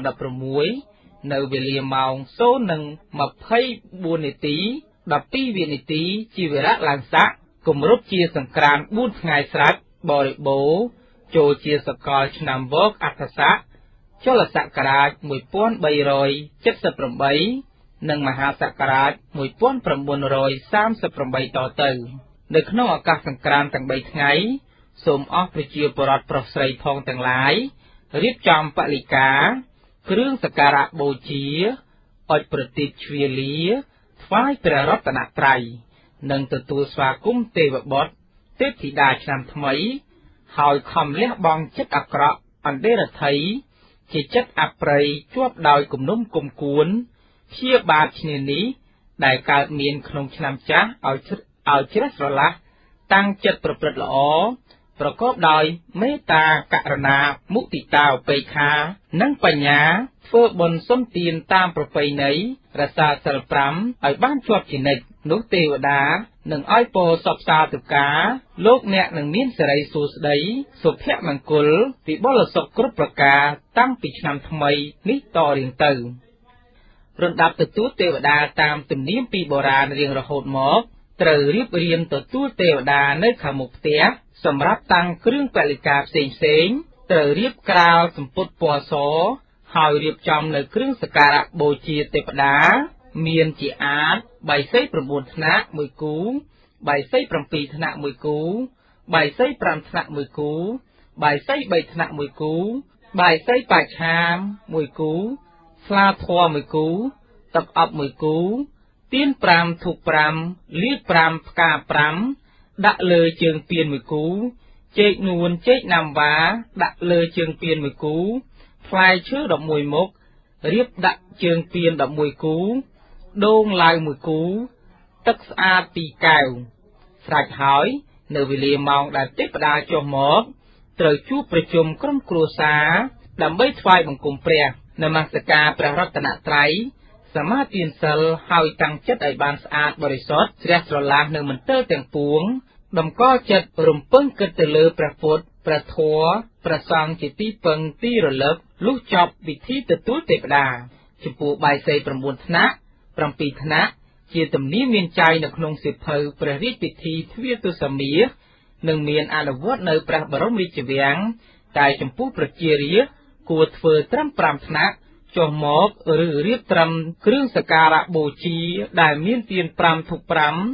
2016 នៅវេលាម៉ោង 0:24 នាទី 12 វិនាទីជីវរៈឡើងស័កគម្រប់ជាសង្ក្រាន្ត 4 ថ្ងៃស្រេចបរិបូរណ៍ចូលជាសកលឆ្នាំវកអដ្ឋស័កចលសករាជ 1378 និងមហាសករាជ 1938 តទៅនៅក្នុងឱកាសសង្ក្រាន្តទាំង 3 ថ្ងៃសូមអស់ប្រជាពលរដ្ឋប្រុសស្រីផងទាំងឡាយរៀបចំបលិកាគ្រឿងសក្ការៈបូជាអុជប្រទីបជ្វាលាថ្វាយព្រះរតនត្រ័យនិងទទួលស្វាគមន៍ទេវបុត្រទេពធីតាឆ្នាំថ្មីហើយខំលះបង់ចិត្តអាក្រក់អន្តេរដ្ឋីជាចិត្តអប្រិយជាប់ដោយគំនុំគុំគួនព្យាបាទឈ្នានីសដែលកើតមានក្នុងឆ្នាំចាស់ឲ្យជ្រះស្រឡះតាំងចិត្តប្រព្រឹត្តល្អប្រកបដោយមេត្តាករុណាមុទិតាឧបេក្ខានិងបញ្ញាធ្វើបុណ្យសុំទានតាមប្រពៃណីរក្សាសីល 5 ឲ្យបានជាប់ជានិច្ចនោះទេវតានឹងឲ្យពរសព្វសាធុការលោកអ្នកនឹងមានសិរីសួស្តីសុភមង្គលវិបុលសុខគ្រប់ប្រការតាំងពីឆ្នាំថ្មីនេះតរៀងទៅរំដាប់ទទួលទេវតាតាមទំនៀមពីបុរាណរៀងរហូតមកត្រូវរៀបរៀងទទួលទេវតានៅខាងមុខផ្ទះសម្រាប់តាំងគ្រឿងបរិការផ្សេងត្រូវរៀបក្រាលសម្ពុតពណ៌សហើយរៀបចំនៅគ្រឿងសក្ការៈបូជាទេវតាមានជាអាចបាយសី 9 ថ្នាក់1គូបាយសី 7 ថ្នាក់1គូបាយសី 5 ថ្នាក់1គូបាយសី 3 ថ្នាក់1គូបាយសីបច្ឆាម1គូស្លាធម៌1គូទឹកអប់1គូទៀន 5 ធូប 5 លាជ 5 ផ្កា 5 ដាក់លើជើងពានមួយគូចេកនួនចេកណាំវ៉ាដាក់លើជើងពានមួយគូផ្លែឈើ11មុខរៀបដាក់ជើងពាន11គូដូងឡាវមួយគូទឹកស្អាត2កែវស្រេចហើយនៅវេលាម៉ោងដែលទេពតាចុះមកត្រូវជួបប្រជុំក្រុមគ្រួសារដើម្បីថ្វាយបង្គំព្រះនមស្ការព្រះរតនត្រ័យសមាទានសិលហើយតាំងចិត្តឲ្យបានស្អាតបរិសុទ្ធជ្រះស្រឡះនៅមន្ទិលទាំងពួងតម្កល់ចិត្តរំពឹងគិតទៅលើព្រះពុទ្ធព្រះធម៌ព្រះសង្ឃជាទីពឹងទីរលឹកលុះចប់ពិធីទទួលទេពតាចំពោះបាយសី9ថ្នាក់7ថ្នាក់ជាទំនៀមមានចែងនៅក្នុងសៀវភៅព្រះរាជពិធីទ្វារទសមាសនិងមានអនុវត្តនៅព្រះបរមរាជវាំងតែចំពោះប្រជារាស្ត្រគួរធ្វើត្រឹម5ថ្នាក់ចុះមកឬរៀបត្រឹមគ្រឿងសក្ការបូជាដែលមានទៀន5ធូប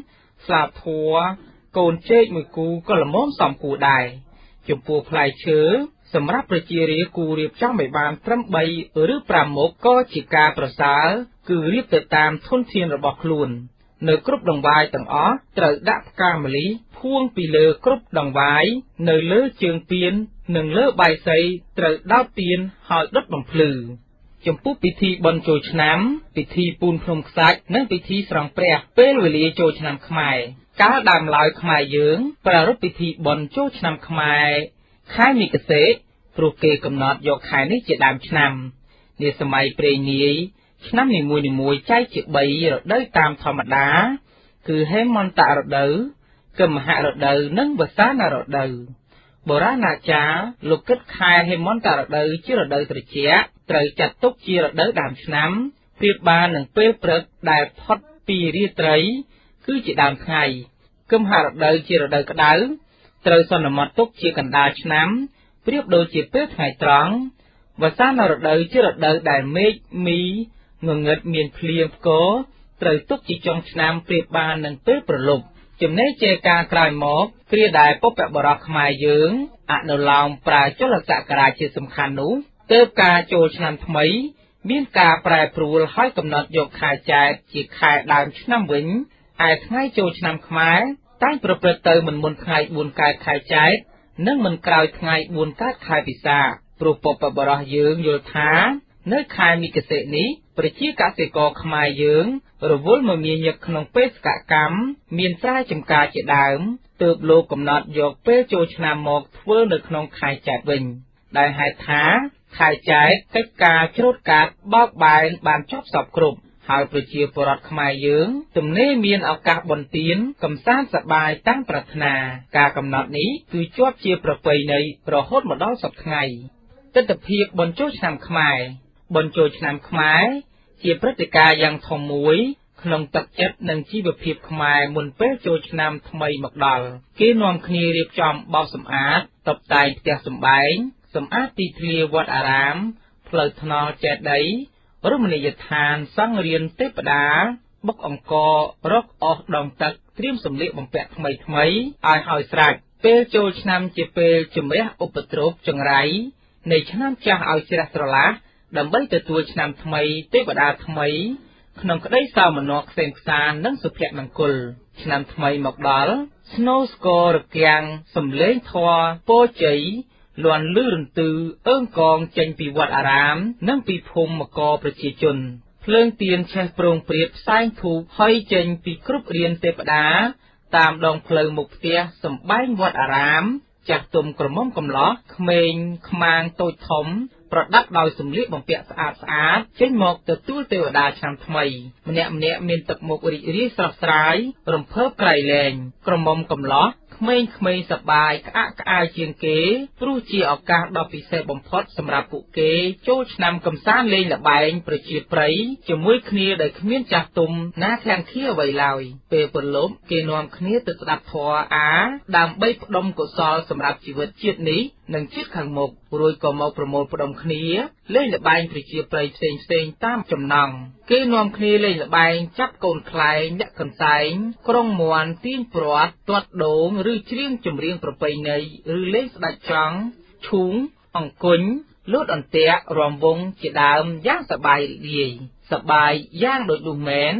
5ស្លាបធัวកូនចេកមួយគូក៏ល្មមសមគួរដែរចំពោះផ្លែឈើសម្រាប់ប្រជារាស្ត្រគួររៀបចំឲ្យបានត្រឹម3ឬ5មុខក៏ជាការប្រសើរគឺរៀបទៅតាមធនធានរបស់ខ្លួននៅគ្រប់ដង្វាយទាំងអស់ត្រូវដាក់ផ្កាម្លិះភួងពីលើគ្រប់ដង្វាយនៅលើជើងពាននិងលើបាយសីត្រូវដោតទៀនហើយដុតបំភ្លឺចំពោះពិធីបុណ្យចូលឆ្នាំពិធីពូនភ្នំខ្សាច់និងពិធីស្រង់ព្រះពេលវេលាចូលឆ្នាំខ្មែរកាលដើមឡើយខ្មែរយើងប្រារព្ធពិធីបុណ្យចូលឆ្នាំខ្មែរខែមិគសេព្រោះគេកំណត់យកខែនេះជាដើមឆ្នាំនាសម័យព្រេងនាយឆ្នាំនីមួយៗចែកជា3រដូវតាមធម្មតាគឺហេមន្តរដូវកមហរដូវនិងវស្សានរដូវបុរាណអាចារ្យលោកគិតខែហេមន្តរដូវជារដូវត្រជាក់ត្រូវចាត់ទុកជារដូវដើមឆ្នាំប្រៀបបាននឹងពេលព្រឹកដែលផុតពីរាត្រីគឺជាដើមថ្ងៃកមហរដូវជារដូវក្តៅត្រូវសន្មតទុកជាកណ្ដាលឆ្នាំប្រៀបដូចជាពេលថ្ងៃត្រង់វស្សានរដូវជារដូវដែលមេឃមីងងឹតមានភ្លៀងផ្គរត្រូវទុកជាចុងឆ្នាំប្រៀបបាននឹងពេលប្រលប់ចំណែកជាការក្រោយមកគ្រាដែលពុព្វបុរសខ្មែរយើងអនុលោមប្រើចលសក្ការាជាសំខាន់នោះទើបការចូលឆ្នាំថ្មីមានការប្រែប្រួលហើយកំណត់យកខែចែកជាខែដើមឆ្នាំវិញឯថ្ងៃចូលឆ្នាំខ្មែរតែងប្រព្រឹត្តទៅមិនមុនថ្ងៃ4កើតខែចែកនិងមិនក្រោយថ្ងៃ4កើតខែពិសាខព្រោះពុព្វបុរសយើងយល់ថានៅខែមិគសិនេះប្រជាកសិករខ្មែរយើងរវល់មមាញឹកក្នុងបេសកកម្មមានស្រែចម្ការជាដើមទើបលោកកំណត់យកពេលចូលឆ្នាំមកធ្វើនៅក្នុងខែចែកវិញដែលហេតុថាខែចែកកិច្ចការច្រូតកាត់បោកបែនបានចប់សពគ្រប់ហើយប្រជាពលរដ្ឋខ្មែរយើងទំនេរមានឱកាសបុណ្យទានកំសាន្តសប្បាយតាមប្រាថ្នាការកំណត់នេះគឺជាប់ជាប្រពៃណីរហូតមកដល់សព្វថ្ងៃទិដ្ឋភាពបុណ្យចូលឆ្នាំខ្មែរបុណ្យចូលឆ្នាំខ្មែរជាព្រឹត្តិការណ៍យ៉ាងធំមួយក្នុងទឹកចិត្តនិងជីវភាពខ្មែរមុនពេលចូលឆ្នាំថ្មីមកដល់គេនាំគ្នារៀបចំបោសសម្អាតតុបតែងផ្ទះសម្បែងសម្អាតទីធ្លាវត្តអារាមផ្លូវថ្នល់ចេតិយរមណីយដ្ឋានសង្ឃរានទេពតាបុកអង្គរកអស់ដងទឹកត្រៀមសម្លៀកបំពាក់ថ្មីឲ្យហើយស្រេចពេលចូលឆ្នាំជាពេលជំរះឧបទ្រពចង្រៃនៃឆ្នាំចាស់ឲ្យជ្រះស្រឡះដើម្បីទទួលឆ្នាំថ្មីទេវតាថ្មីក្នុងក្តីសោមនស្សក្សេមក្សាននិងសុភមង្គលឆ្នាំថ្មីមកដល់ស្នូស្គររគាំងសំឡេងធម៌ពោជ័យលន់លឺរន្ទឺអើងកងចេញពីវត្តអារាមនិងពីភូមិមកប្រជាជនភ្លើងទៀនឆេះប្រងព្រាតផ្សែងធូបហុយចេញពីគ្រប់រានទេពតាតាមដងផ្លូវមុខផ្ទះសម្បែងវត្តអារាមចាស់ទុំក្រមុំកំឡោះក្មេងខ្មាងតូចធំប្រដាប់ដោយសម្លៀកបំពាក់ស្អាតចេញមកទទួលទេវតាឆ្នាំថ្មីម្នាក់មានទឹកមុខរីករាយស្រស់ស្រាយរំភើបក្រៃលែងក្រមុំកំឡោះក្មេងសប្បាយក្អាកក្អាយជាងគេព្រោះជាឱកាសដ៏ពិសេសបំផុតសម្រាប់ពួកគេចូលឆ្នាំកំសាន្តលេងល្បែងប្រជាប្រិយជាមួយគ្នាដោយគ្មានចាស់ទុំណាខាំងឃាអ្វីឡើយពេលព្រលប់គេនាំគ្នាទៅស្ដាប់ធម៌ដើម្បីផ្ដុំកុសលសម្រាប់ជីវិតជាតិនេះនិងជាតិខាងមុខរួចក៏មកប្រមូលផ្ដុំគ្នាលេងល្បែងប្រជាប្រិយផ្សេងតាមចំណង់គេនាំគ្នាលេងល្បែងចាប់កូនខ្លែងលាក់កន្សែងក្រុងមាន់ទាញព្រាត់ទាត់ដូងឬច្រៀងចម្រៀងប្រពៃណីឬលេងស្ដេចចង់ឈូងអង្គញ់លោតអន្ទាក់រាំវង់ជាដើមយ៉ាងសប្បាយរីករាយសប្បាយយ៉ាងដូចនោះមែន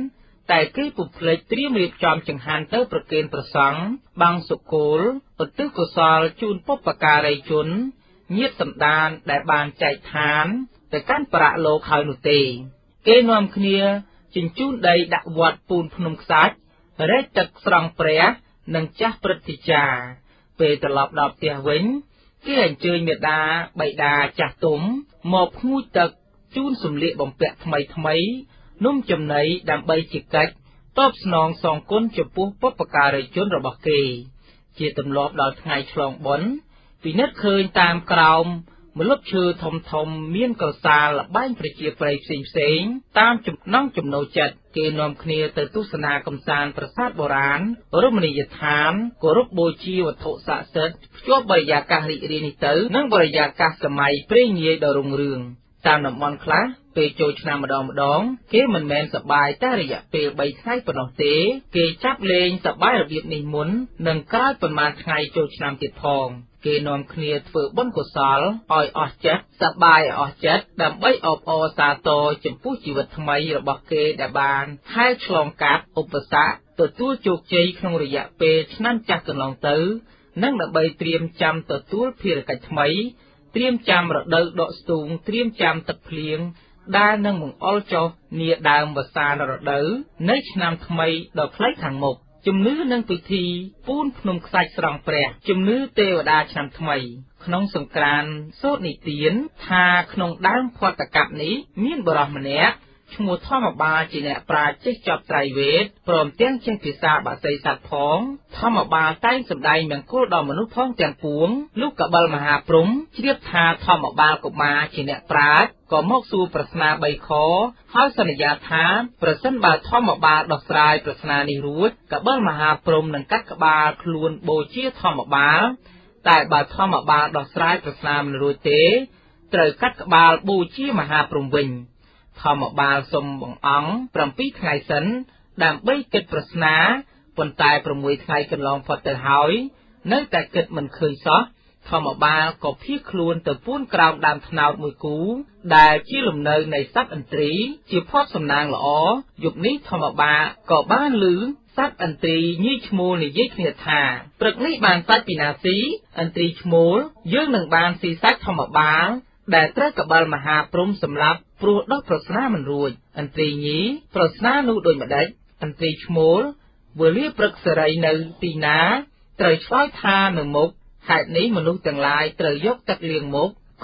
តែគេពុំភ្លេចត្រៀមរៀបចំចង្ហាន់ទៅប្រគេនព្រះសង្ឃបាំងសុគលឧទ្ទិសកុសលជូនបុព្វការីជនញាតិសន្តានដែលបានចែកឋានទៅកាន់ប្រាក់លោកហើយនោះទេគេនាំគ្នាជញ្ជូនដីដាក់វត្តពូនភ្នំខ្សាច់រែកទឹកស្រង់ព្រះនិងចាស់ព្រឹទ្ធាចារ្យពេលត្រឡប់ដល់ផ្ទះវិញគេអញ្ជើញមេដាបៃតាចាស់ទុំមកផ្ងូចទឹកជូនសម្លៀកបំពាក់ថ្មីនំចំណីដើម្បីជាកិច្ចតបស្នងសងគុណចំពោះបុព្វការីជនរបស់គេជាទម្លាប់ដល់ថ្ងៃឆ្លងបុណ្យពិនិត្យឃើញតាមក្រោមម្លប់ឈើធំមានកសាលលបែងប្រជាប្រិយផ្សេងតាមចំណង់ចំណូលចិត្តគេនាំគ្នាទៅទស្សនាកម្សាន្តប្រាសាទបុរាណរមណីយដ្ឋានគោរពបូជាវត្ថុស័ក្តិសិទ្ធិភ្ជាប់បរិយាកាសរីករាយនេះទៅនិងបរិយាកាសសម័យព្រេងនាយដ៏រុងរឿងតាមតំបន់ខ្លះពេលចូលឆ្នាំម្ដងគេមិនមែនសប្បាយតែរយៈពេល3ថ្ងៃប៉ុណ្ណោះទេគេចាប់លេងសប្បាយរបៀបនេះមុននិងក្រោយប៉ុន្មានថ្ងៃចូលឆ្នាំទៀតផងគេនាំគ្នាធ្វើបុណ្យកុសលឲ្យអស់ចិត្តសប្បាយឲ្យអស់ចិត្តដើម្បីអបអរសាទរចំពោះជីវិតថ្មីរបស់គេដែលបានហែលឆ្លងកាត់ឧបសគ្គទទួលជោគជ័យក្នុងរយៈពេលឆ្នាំចាស់កន្លងទៅនិងដើម្បីត្រៀមចាំទទួលភារកិច្ចថ្មីត្រៀមចាំរដូវដកស្ទូងត្រៀមចាំទឹកភ្លៀងដែលនឹងបង្អុរចុះនាដើមវស្សានរដូវនៃឆ្នាំថ្មីដ៏ខ្លីខាងមុខជំនឿនិងពិធីពូនភ្នំខ្សាច់ស្រង់ព្រះជំនឿទេវតាឆ្នាំថ្មីក្នុងសង្ក្រាន្តសូត្រនិទានថាក្នុងដើមផតកៈនេះមានបុរសម្នាក់ឈ្មោះធម្មបាលជាអ្នកប្រាជ្ញចេះចប់ត្រៃវេទព្រមទាំងចេះភាសាបក្សីសត្វផងធម្មបាលតែងសម្ដែងមង្គលដល់មនុស្សផងទាំងពួងលោកកបិលមហាព្រំជ្រាបថាធម្មបាលកុមារជាអ្នកប្រាជ្ញក៏មកសួរប្រស្នា3ខហើយសន្យាថាប្រសិនបើធម្មបាលដោះស្រាយប្រស្នានេះរួចកបិលមហាព្រំនឹងកាត់ក្បាលខ្លួនបូជាធម្មបាលតែបើធម្មបាលដោះស្រាយប្រស្នាមិនរួចទេត្រូវកាត់ក្បាលបូជាមហាព្រំវិញធម្មបាលសុំបង្អង់7ថ្ងៃសិនដើម្បីគិតប្រស្នាប៉ុន្តែ6ថ្ងៃកន្លងផុតទៅហើយនៅតែគិតមិនឃើញសោះធម្មបាលក៏ភៀសខ្លួនទៅពួនក្រោមដើមត្នោតមួយគូដែលជាលំនៅនៃសត្វឥន្ទ្រីជាភ័ព្វសំណាងល្អយប់នេះធម្មបាលក៏បានឮសត្វឥន្ទ្រីញីឈ្មោលនិយាយគ្នាថាព្រឹកនេះបានសាច់ពីណាស៊ីឥន្ទ្រីឈ្មោលយើងនឹងបានស៊ីសាច់ធម្មបាលដែលត្រូវកបិលមហាព្រំសម្លាប់ព្រោះដោះប្រស្នាមិនរួចឥន្ទ្រីញីប្រស្នានោះដូចម្ដេចឥន្ទ្រីឈ្មោលវេលាព្រឹកសេរីនៅទីណាត្រូវឆ្លើយថានៅមុខហេតុនេះមនុស្សទាំងឡាយត្រូវយកទឹកលាងមុខខ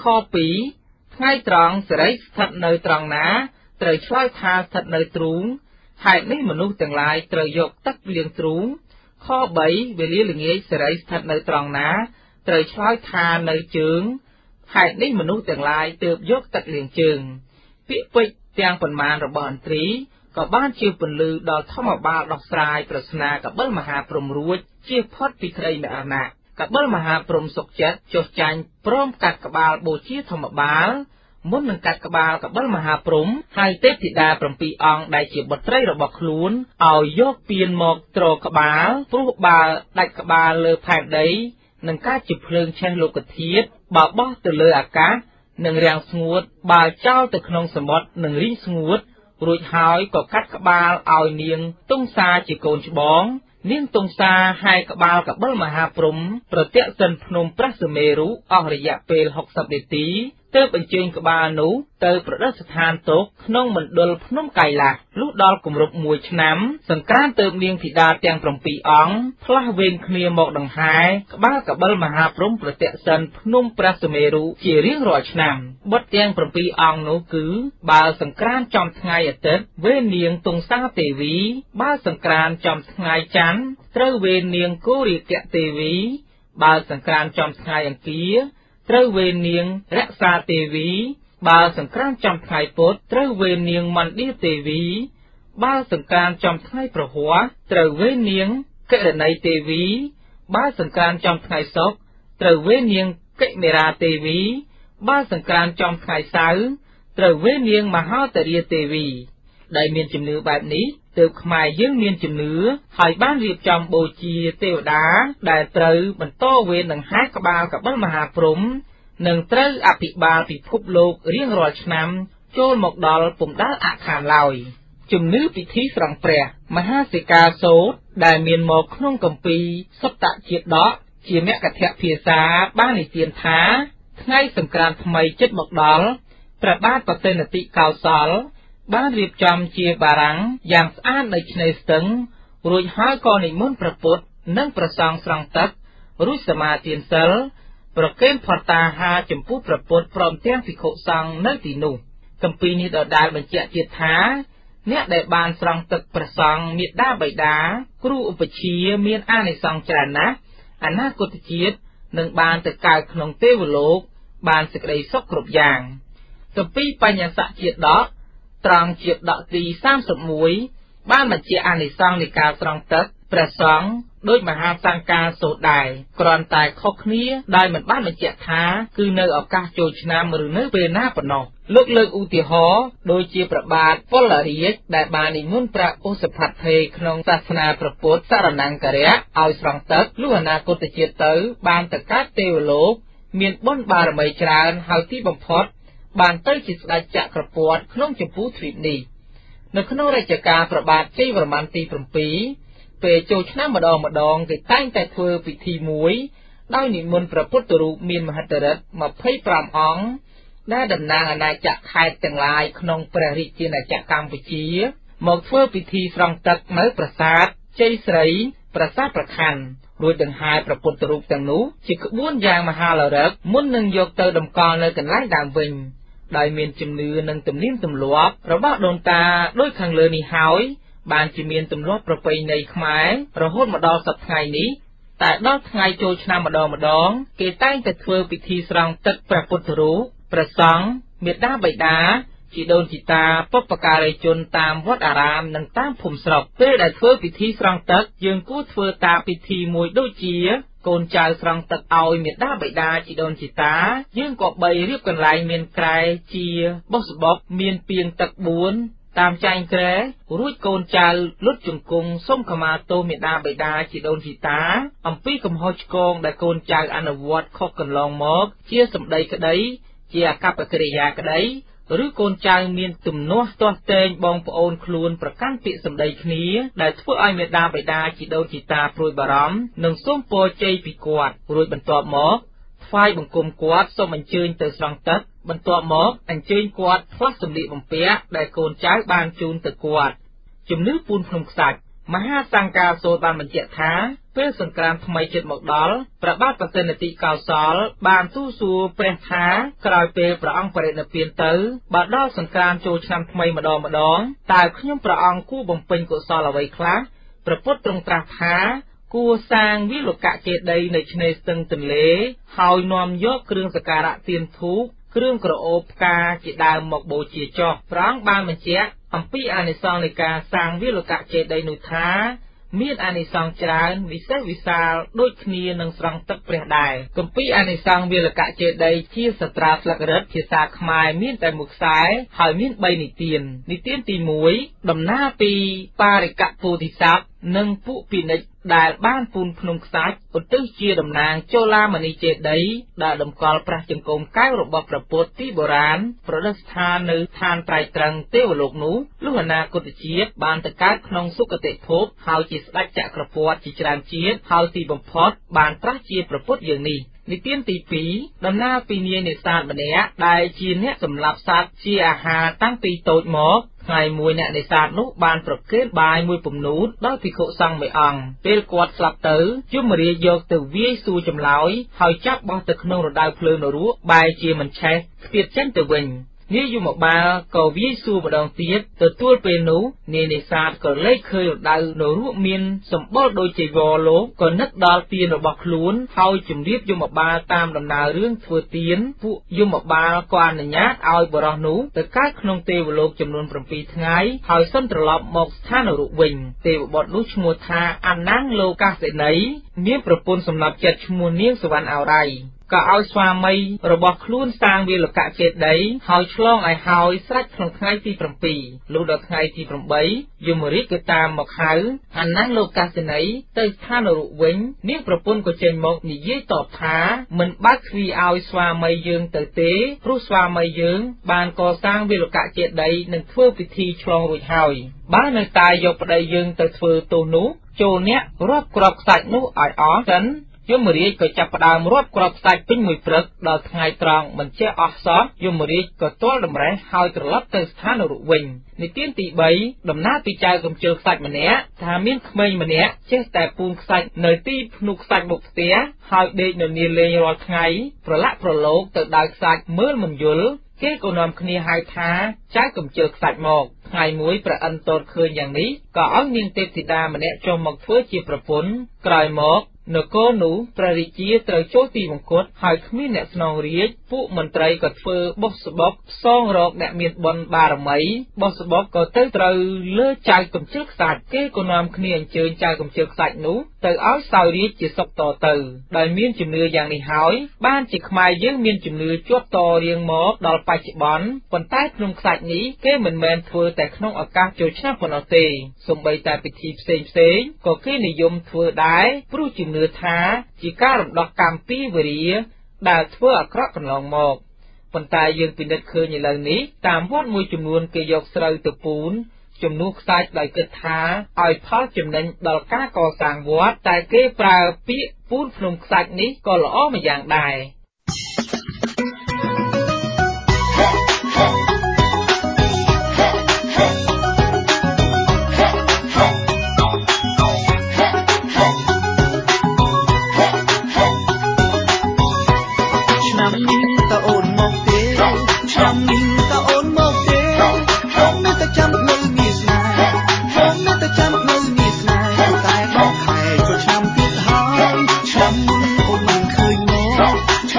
2ថ្ងៃត្រង់សេរីស្ថិតនៅត្រង់ណាត្រូវឆ្លើយថាស្ថិតនៅទ្រូងហេតុនេះមនុស្សទាំងឡាយត្រូវយកទឹកលាងទ្រូងខ3វេលាល្ងាចសេរីស្ថិតនៅត្រង់ណាត្រូវឆ្លើយថានៅជើងហេតុនេះមនុស្សទាំងឡាយទើបយកទឹកលាងជើងពាក្យពេចន៍ទាំងប៉ុន្មានរបស់ឥន្ទ្រីក៏បានជាពន្លឺដល់ធម្មបាលដោះស្រាយប្រស្នាកបិលមហាព្រំរួចជៀសផុតពីក្តីមរណៈកបិលមហាព្រំសុខចិត្តចុះចាញ់ព្រមកាត់ក្បាលបូជាធម្មបាលមុននឹងកាត់ក្បាលកបិលមហាព្រំហើយទេពធីតា7អង្គដែលជាបុត្រីរបស់ខ្លួនឲ្យយកពានមកទ្រក្បាលព្រោះបើដាច់ក្បាលលើផែនដីនឹងកើតជាភ្លើងឆេះលោកធាតុបើបោះទៅលើអាកាសនឹងរាំងស្ងួតបើចោលទៅក្នុងសមុទ្រនឹងរីងស្ងួតរួចហើយក៏កាត់ក្បាលឲ្យនាងទុងសាជាកូនច្បងនាងទុងសាហែក្បាលកបិលមហាព្រំប្រទក្សិណភ្នំព្រះសុមេរុអស់រយៈពេល60នាទីទើបបញ្ជើញក្បាលនោះទៅប្រឌិស្ថានទុកក្នុងមណ្ឌលភ្នំកៃឡាសលុះដល់គម្រប់1ឆ្នាំសង្ក្រាន្តទើបនាងធីតាទាំង7អង្គផ្លាស់វេនគ្នាមកដង្ហែក្បាលកបិលមហាព្រំប្រទក្សិណភ្នំព្រះសុមេរុជារៀងរាល់ឆ្នាំបុត្រទាំង7អង្គនោះគឺបើសង្ក្រាន្តចំថ្ងៃអាទិត្យវេននាងទុងសាទេវីបើសង្ក្រាន្តចំថ្ងៃច័ន្ទត្រូវវេននាងគោរាគៈទេវីបើសង្ក្រាន្តចំថ្ងៃអង្គារត្រូវវេននាងរក្សាទេវីបើសង្ក្រាន្តចំថ្ងៃពុធត្រូវវេននាងមណ្ឌាទេវីបើសង្ក្រាន្តចំថ្ងៃប្រហ័សត្រូវវេននាងកិរណីទេវីបើសង្ក្រាន្តចំថ្ងៃសុក្រត្រូវវេននាងកិមេរាទេវីបើសង្ក្រាន្តចំថ្ងៃសៅរ៍ត្រូវវេននាងមហោទរាទេវីដែលមានជំនឿបែបនេះទើបខ្មែរយើងមានជំនឿហើយបានរៀបចំបូជាទេវតាដែលត្រូវបន្តវេនដង្ហែក្បាលកបិលមហាព្រំនឹងត្រូវអភិបាលពិភពលោករៀងរាល់ឆ្នាំចូលមកដល់ពុំដែលអខានឡើយជំនឿពិធីស្រង់ព្រះមហាសិកាសូត្រដែលមានមកក្នុងគម្ពីរសុត្តជាដកជាមគ្គភាសាបាននិទានថាថ្ងៃសង្ក្រាន្តថ្មីជិតមកដល់ព្រះបាទបតេនតិកោសលបានរៀបចំជាបារាំងយ៉ាងស្អាតនៅឆ្នេរស្ទឹងរួចហើយក៏និមន្តព្រះពុទ្ធនិងព្រះសង្ឃស្រង់ទឹករួចសមាទានសិលប្រគេនផត្តាហារចំពោះព្រះពុទ្ធព្រមទាំងភិក្ខុសង្ឃនៅទីនោះគម្ពីរនេះដដែលបញ្ជាក់ទៀតថាអ្នកដែលបានស្រង់ទឹកព្រះសង្ឃមេត្តាបិតាគ្រូឧបជាមានអានិសង្សច្រើនណាស់អនាគតជាតិនឹងបានទៅកើតក្នុងទេវលោកបានសេចក្តីសុខគ្រប់យ៉ាងគម្ពីរបញ្ញសជាដកត្រង់ជាដកទី31បានបញ្ជាក់អានិសង្សនៃការស្រង់ទឹកព្រះសង្ឃដោយមហាសង្ឃការសូត្រដែរគ្រាន់តែខុសគ្នាដោយមិនបានបញ្ជាក់ថាគឺនៅឱកាសចូលឆ្នាំឬនៅពេលណាប៉ុណ្ណោះលោកលើកឧទាហរណ៍ដូចជាព្រះបាទពលរាជដែលបាននិមន្តព្រះឧសភត្ថេក្នុងសាសនាព្រះពុទ្ធសរណង្គរៈឲ្យស្រង់ទឹកលុះអនាគតជាតិទៅបានទៅកើតទេវលោកមានបុណ្យបារមីច្រើនហើយទីបំផុតបានទៅជាស្ដេចចក្រពត្តិក្នុងចម្ពោះទ្វីបនេះនៅក្នុងរជ្ជកាលព្រះបាទជ័យវរ្ម័នទី7ពេលចូលឆ្នាំម្ដងគេតែងតែធ្វើពិធីមួយដោយនិមន្តព្រះពុទ្ធរូបមានមហិទ្ធិឫទ្ធិ25អង្គដែលតំណាងអាណាចក្រខេត្តទាំងឡាយក្នុងព្រះរាជាណាចក្រកម្ពុជាមកធ្វើពិធីស្រង់ទឹកនៅប្រាសាទជ័យស្រីប្រាសាទប្រខ័ណ្ឌរួចដង្ហែព្រះពុទ្ធរូបទាំងនោះជាក្បួនយ៉ាងមហាលរឹកមុននឹងយកទៅតម្កល់នៅកន្លែងដើមវិញដោយមានជំនឿនិងទំនៀមទម្លាប់របស់ដូនតាដូចខាងលើនេះហើយបានជាមានទម្លាប់ប្រពៃណីខ្មែររហូតមកដល់សព្វថ្ងៃនេះតែដល់ថ្ងៃចូលឆ្នាំម្ដងគេតែងតែធ្វើពិធីស្រង់ទឹកព្រះពុទ្ធរូបព្រះសង្ឃមេត្តាបិតាជីដូនជីតាបុព្វការីជនតាមវត្តអារាមនិងតាមភូមិស្រុកពេលដែលធ្វើពិធីស្រង់ទឹកយើងគួរធ្វើតាមពិធីមួយដូចជាកូនចៅស្រង់ទឹកឲ្យមេត្តាបិតាជីដូនជីតាយើងក៏បីរៀបកន្លែងមានក្រែជាបុស្បុកមានពាងទឹក4តាមចែងក្រែរួចកូនចៅលុតជង្គង់សុំខមាទោសមេត្តាបិតាជីដូនជីតាអំពីកំហុសឆ្គងដែលកូនចៅអនុវត្តខុសកន្លងមកជាសម្ដីក្តីជាអកប្បកិរិយាក្តីឬកូនចៅមានទំនាស់ទាស់ទែងបងប្អូនខ្លួនប្រកាន់ពាក្យសម្ដីគ្នាដែលធ្វើឲ្យមេត្តាបិតាជីដូនជីតាព្រួយបារម្ភនិងសូមពរជ័យពីគាត់រួចបន្ទាប់មកថ្វាយបង្គំគាត់សូមអញ្ជើញទៅស្រង់ទឹកបន្ទាប់មកអញ្ជើញគាត់ផ្លាស់សម្លៀកបំពាក់ដែលកូនចៅបានជូនទៅគាត់ជំនឿពូនភ្នំខ្សាច់មហាសង្ឃការសូត្របានបញ្ជាក់ថាពេលសង្គ្រាមថ្មីជិតមកដល់ព្រះបាទបតេនតិកោសលបានទូលសួរព្រះថាក្រោយពេលព្រះអង្គបរិនិព្វានទៅបើដល់សង្គ្រាមចូលឆ្នាំថ្មីម្ដងតើខ្ញុំព្រះអង្គគួរបំពេញកុសលអ្វីខ្លះព្រះពុទ្ធទ្រង់ត្រាស់ថាគួរសាងវិលកចេតិយនៅឆ្នេរស្ទឹងទន្លេហើយនាំយកគ្រឿងសក្ការៈទៀនធូបគ្រឿងក្រអូបផ្កាជាដើមមកបូជាចុះព្រះអង្គបានបញ្ជាក់អំពីអានិសង្សនៃការសាងវិលកចេតិយនោះថាមានអានិសង្សច្រើនវិសេសវិសាលដូចគ្នានឹងស្រង់ទឹកព្រះដែរគម្ពីរអានិសង្សវិលកចេតិយជាសត្រាស្លឹករឹតភាសាខ្មែរមានតែមួយខ្សែហើយមាន3និទាននិទានទី1ដំណើរពីបារិកពោធិសត្វនិងពួកពិនិចដែលបានពូនភ្នំខ្សាច់ឧទ្ទិសជាតំណាងចោឡាមនីចេតិយដែលតម្កល់ព្រះចង្កូមកែវរបស់ព្រះពុទ្ធពីបុរាណប្រតិស្ថាននៅឋានត្រៃត្រឹងទេវលោកនោះលុះអនាគតជាតិបានទៅកើតក្នុងសុគតិភពហើយជាស្ដេចចក្រពត្តិជាច្រើនជាតិហើយទីបំផុតបានត្រាស់ជាព្រះពុទ្ធយើងនេះនិទានទី2ដំណើរពីនាយនេសាទម្នាក់ដែលជាអ្នកសម្លាប់សត្វជាអាហារតាំងពីតូចមកថ្ងៃមួយអ្នកនេសាទនោះបានប្រគេនបាយមួយពំនូតដល់ភិក្ខុសង្ឃមួយអង្គពេលគាត់ស្លាប់ទៅយមរាជយកទៅវាយសួរចម្លើយហើយចាប់បោះទៅក្នុងរណ្ដៅភ្លើងនរកបែរជាមិនឆេះស្ពាតចេញទៅវិញនាយមបាលក៏វាយសួរម្ដងទៀតទទួលពេលនោះនាយនេសាទក៏លេចឃើញរណ្ដៅនរកមានសម្បុរដូចចីវរលោកក៏នឹកដល់ទានរបស់ខ្លួនហើយជម្រាបយមបាលតាមដំណើររឿងធ្វើទានពួកយមបាលក៏អនុញ្ញាតឲ្យបរិសនោះទៅកើតក្នុងទេវលោកចំនួន7ថ្ងៃហើយសន្ត្រឡប់មកស្ថាននរកវិញទេវបុត្រនោះឈ្មោះថាអនាងលោកាសេនីមានប្រពន្ធសំណប់ចិត្តឈ្មោះនាងសវណ្ណឱរ៉ៃក៏ឲ្យស្វាមីរបស់ខ្លួនសាងវាលកចេតិយហើយឆ្លងឲ្យហើយស្រេចក្នុងថ្ងៃទី7លុះដល់ថ្ងៃទី8យមរាជក៏តាមមកហៅអានងលោកកាសិនីទៅស្ថាននរកវិញនាងប្រពន្ធក៏ចេញមកនិយាយតបថាមិនបើកទ្វារឲ្យស្វាមីយើងទៅទេព្រោះស្វាមីយើងបានកសាងវាលកចេតិយនិងធ្វើពិធីឆ្លងរួចហើយបើនៅតែយកប្តីយើងទៅធ្វើទោសនោះចូលអ្នករាប់គ្រាប់ខ្សាច់នោះឲ្យអស់សិនយមរាជក៏ចាប់ផ្ដើមរាប់គ្រាប់ខ្សាច់ពេញមួយព្រឹកដល់ថ្ងៃត្រង់មិនចេះអស់សោះយមរាជក៏ទាល់តម្រេះហើយត្រឡប់ទៅស្ថាននរកវិញនិទានទី3ដំណើរពីចៅកំជិលខ្សាច់ម្នាក់ថាមានក្មេងម្នាក់ចេះតែពូនខ្សាច់នៅទីភ្នំខ្សាច់មុខផ្ទះហើយដេកនៅនាលេងរាល់ថ្ងៃប្រឡាក់ប្រឡូកទៅដើរខ្សាច់មើលមិនយល់គេក៏នាំគ្នាហៅថាចៅកំជិលខ្សាច់មកថ្ងៃមួយព្រះឥន្ទទតឃើញយ៉ាងនេះក៏ឲ្យនាងទេពធីតាម្នាក់ចុះមកធ្វើជាប្រពន្ធក្រោយមកនគរនោះព្រះរាជាត្រូវចូលទីបង្គត់ហើយគ្មានអ្នកស្នងរាជពួកមន្ត្រីក៏ធ្វើបុស្បុកផ្សងរកអ្នកមានបុណ្យបារមីបុស្បុកក៏ទៅត្រូវលើចៅកំជិលខ្សាច់គេក៏នាំគ្នាអញ្ជើញចៅកំជិលខ្សាច់នោះទៅឲ្យសោយរាជជាសុខតទៅដោយមានជំនឿយ៉ាងនេះហើយបានជាខ្មែរយើងមានជំនឿជាប់តរៀងមកដល់បច្ចុប្បន្នប៉ុន្តែក្នុងខ្សាច់នេះគេមិនមែនធ្វើតែក្នុងឱកាសចូលឆ្នាំប៉ុណ្ណោះទេសូម្បីតែពិធីផ្សេងៗក៏គេនិយមធ្វើដែរព្រោះជំនឿថាជាការរំដោះកម្មពីវរាដែលធ្វើអាក្រក់កន្លងមកប៉ុន្តែយើងពិនិត្យឃើញឥឡូវនេះតាមវត្តមួយចំនួនគេយកស្រូវទៅពូនជំនួសខ្សាច់ដោយគិតថាឲ្យផលចំណេញដល់ការកសាងវត្តតែគេប្រើពាក្យពូនភ្នំខ្សាច់នេះក៏ល្អម្យ៉ាងដែរឆ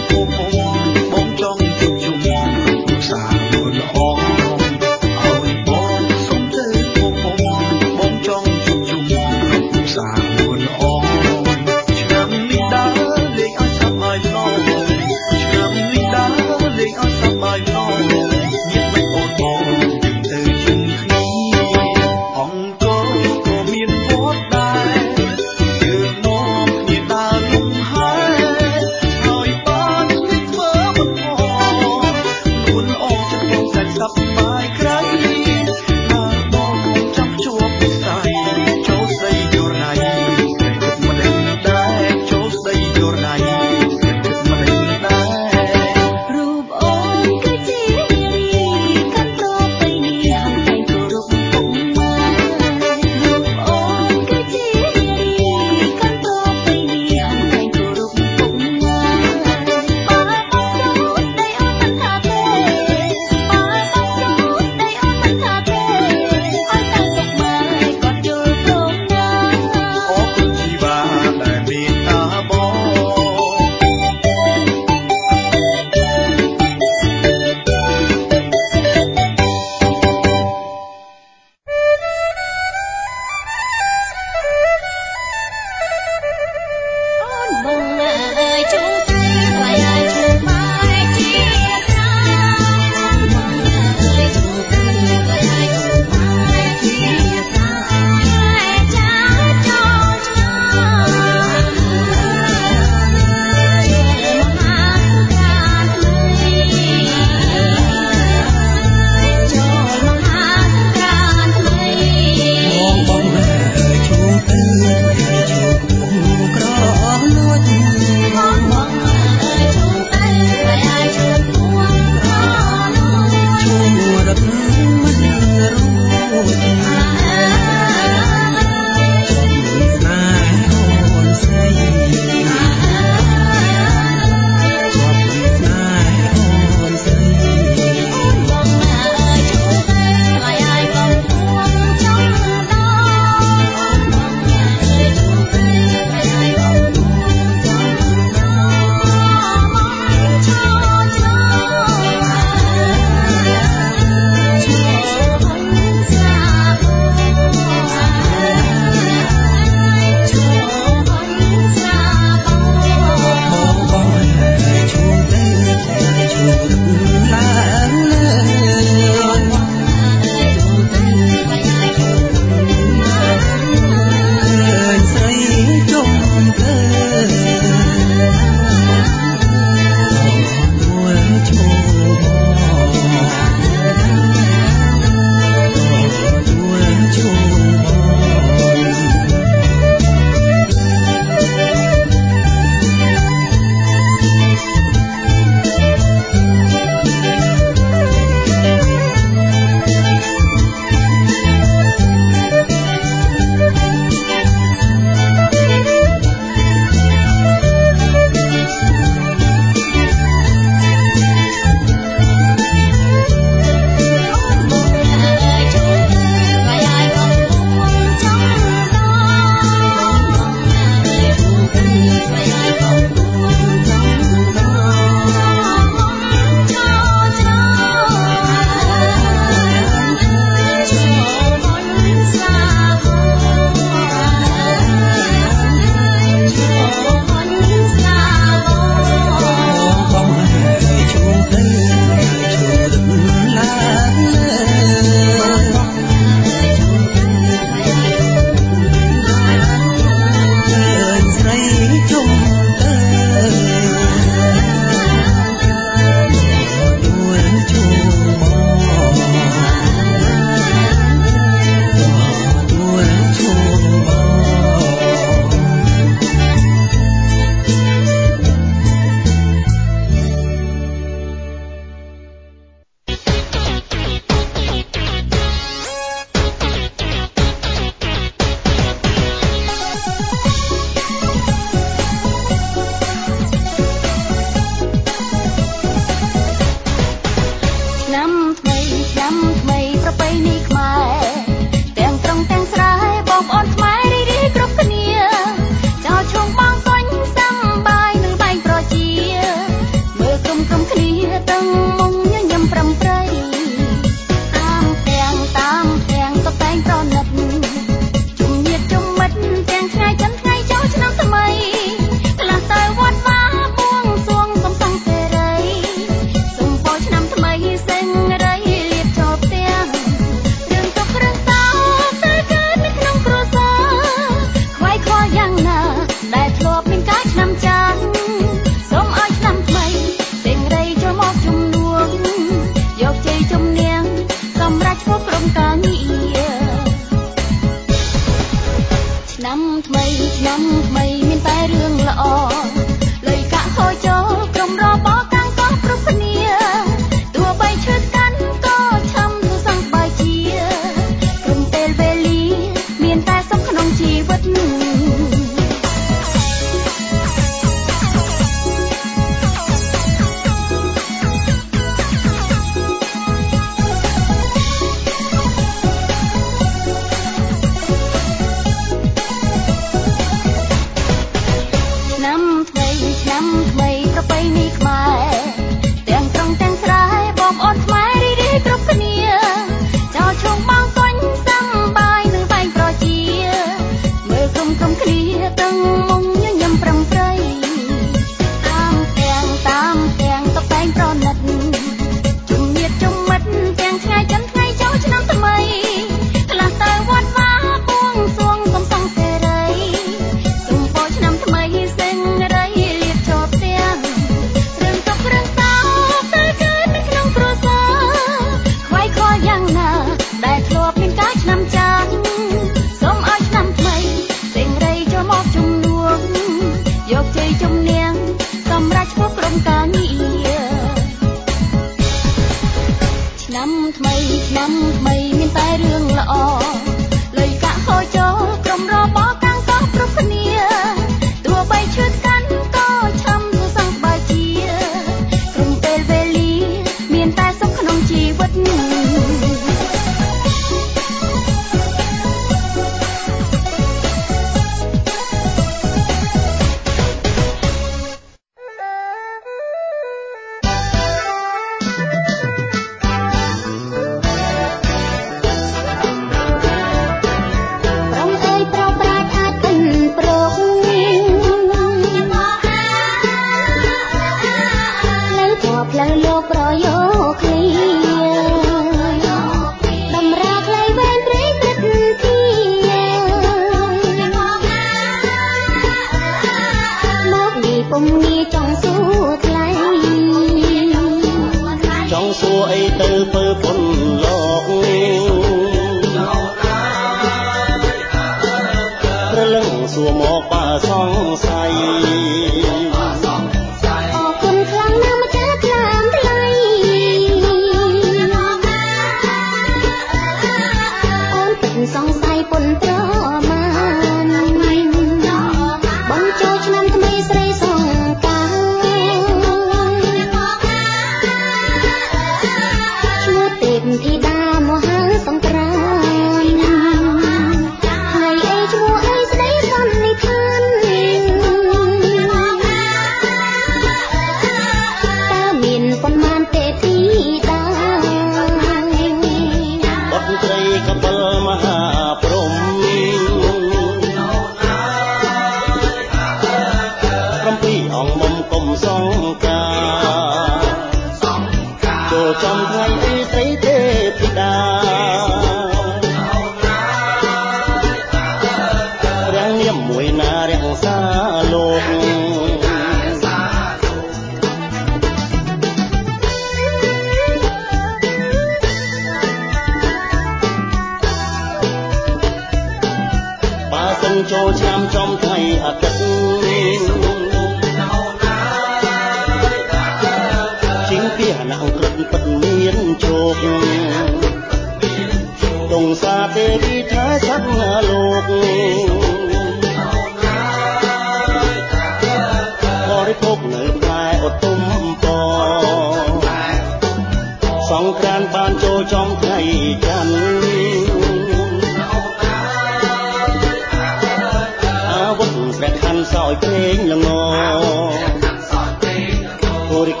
Hãy subscribe cho kênh Ghiền Mì Gõ để không bỏ lỡ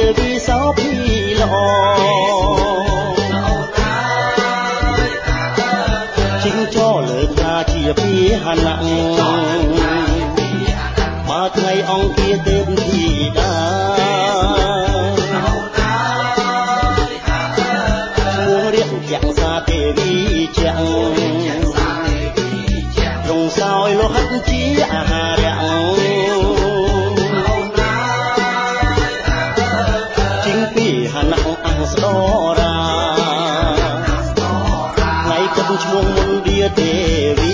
វីសោភីល្អជីងចោលើខ្លាជាពីហណៈបើថ្ងៃអង្គាទេពធីតាឈ្មោះរៀបយ៉ាងសាទេវីជាងត្រង់សោយលោហិតជាអាហារជីងពីហណៈអង្គស្ដរាថ្ងៃគិតឈ្មោះមុនឌីទេវី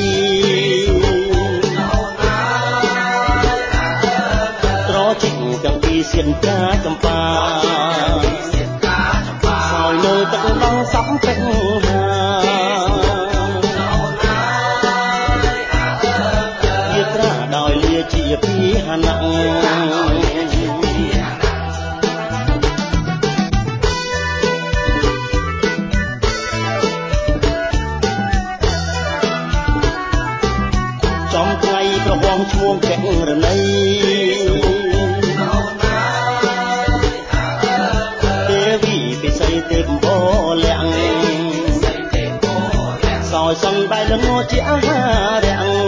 ជីងទាំងពីសៀនកាចម្ប៉ាសោយនៅទឹកដងសំពេញហាយាត្រាដោយលាជាពីហណៈចំថ្ងៃប្រវងឈ្មោះកែងរណីទេពបលាក់សោយសំបែលងជាអាហារ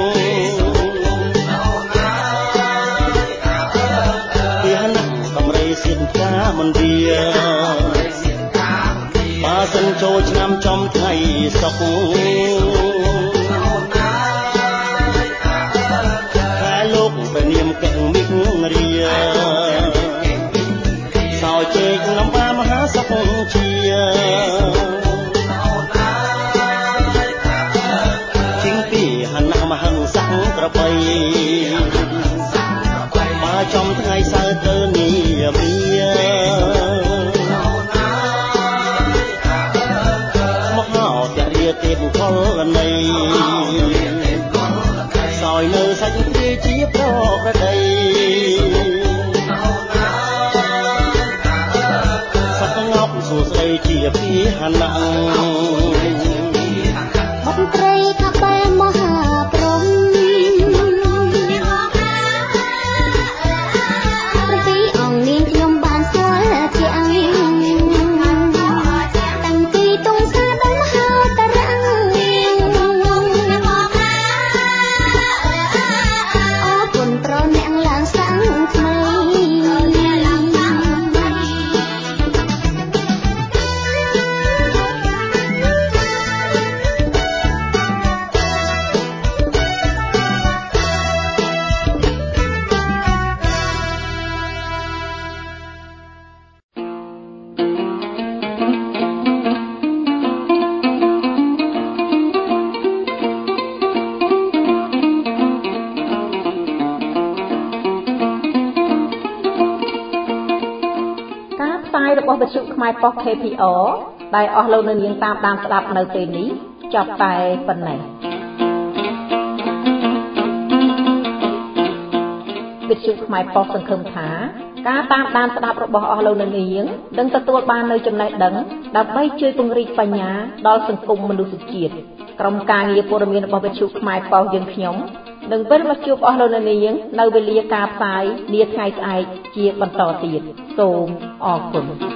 ពីហណៈកំរៃសៀនកាមិនវាបើសិនចូលឆ្នាំចំថ្ងៃសុកតែលោកព្រះនាមកែងមិករាសោយជែកនំបាមហាសុខជាជីងពីហណៈមហិង្ស័កក្របីបើចំថ្ងៃសៅរ៍ទៅនីមីមកហៅតារាទេពកលនីសោយនៅសាច់ព្រាជាប្រក្រតីសួស្ដីជាពីហណៈមន្ត្រីខាបែមហាព្រំពីអង្គនាងខ្ញុំបានស្គាល់ជាតាំងពីតុងសាដល់មហាតារាំងអរគុណប្រអ្នកឡើងសាំងថ្មីរបស់វិទ្យុខ្មែរប៉ុស KPR ដែលអស់លោកនាងតាមដានស្ដាប់នៅពេលនេះចប់តែប៉ុណ្ណេះវិទ្យុខ្មែរប៉ុសសង្ឃឹមថាការតាមដានស្ដាប់របស់អស់លោកនាងនឹងទទួលបាននូវចំណេះដឹងដើម្បីជួយពង្រីកបញ្ញាដល់សង្គមមនុស្សជាតិក្រុមការងារព័ត៌មានរបស់វិទ្យុខ្មែរប៉ុសយើងខ្ញុំនឹងវិលមកជួបអស់លោកនាងនៅវេលាការផ្សាយនាថ្ងៃស្អែកជាបន្តទៀតសូមអរគុណ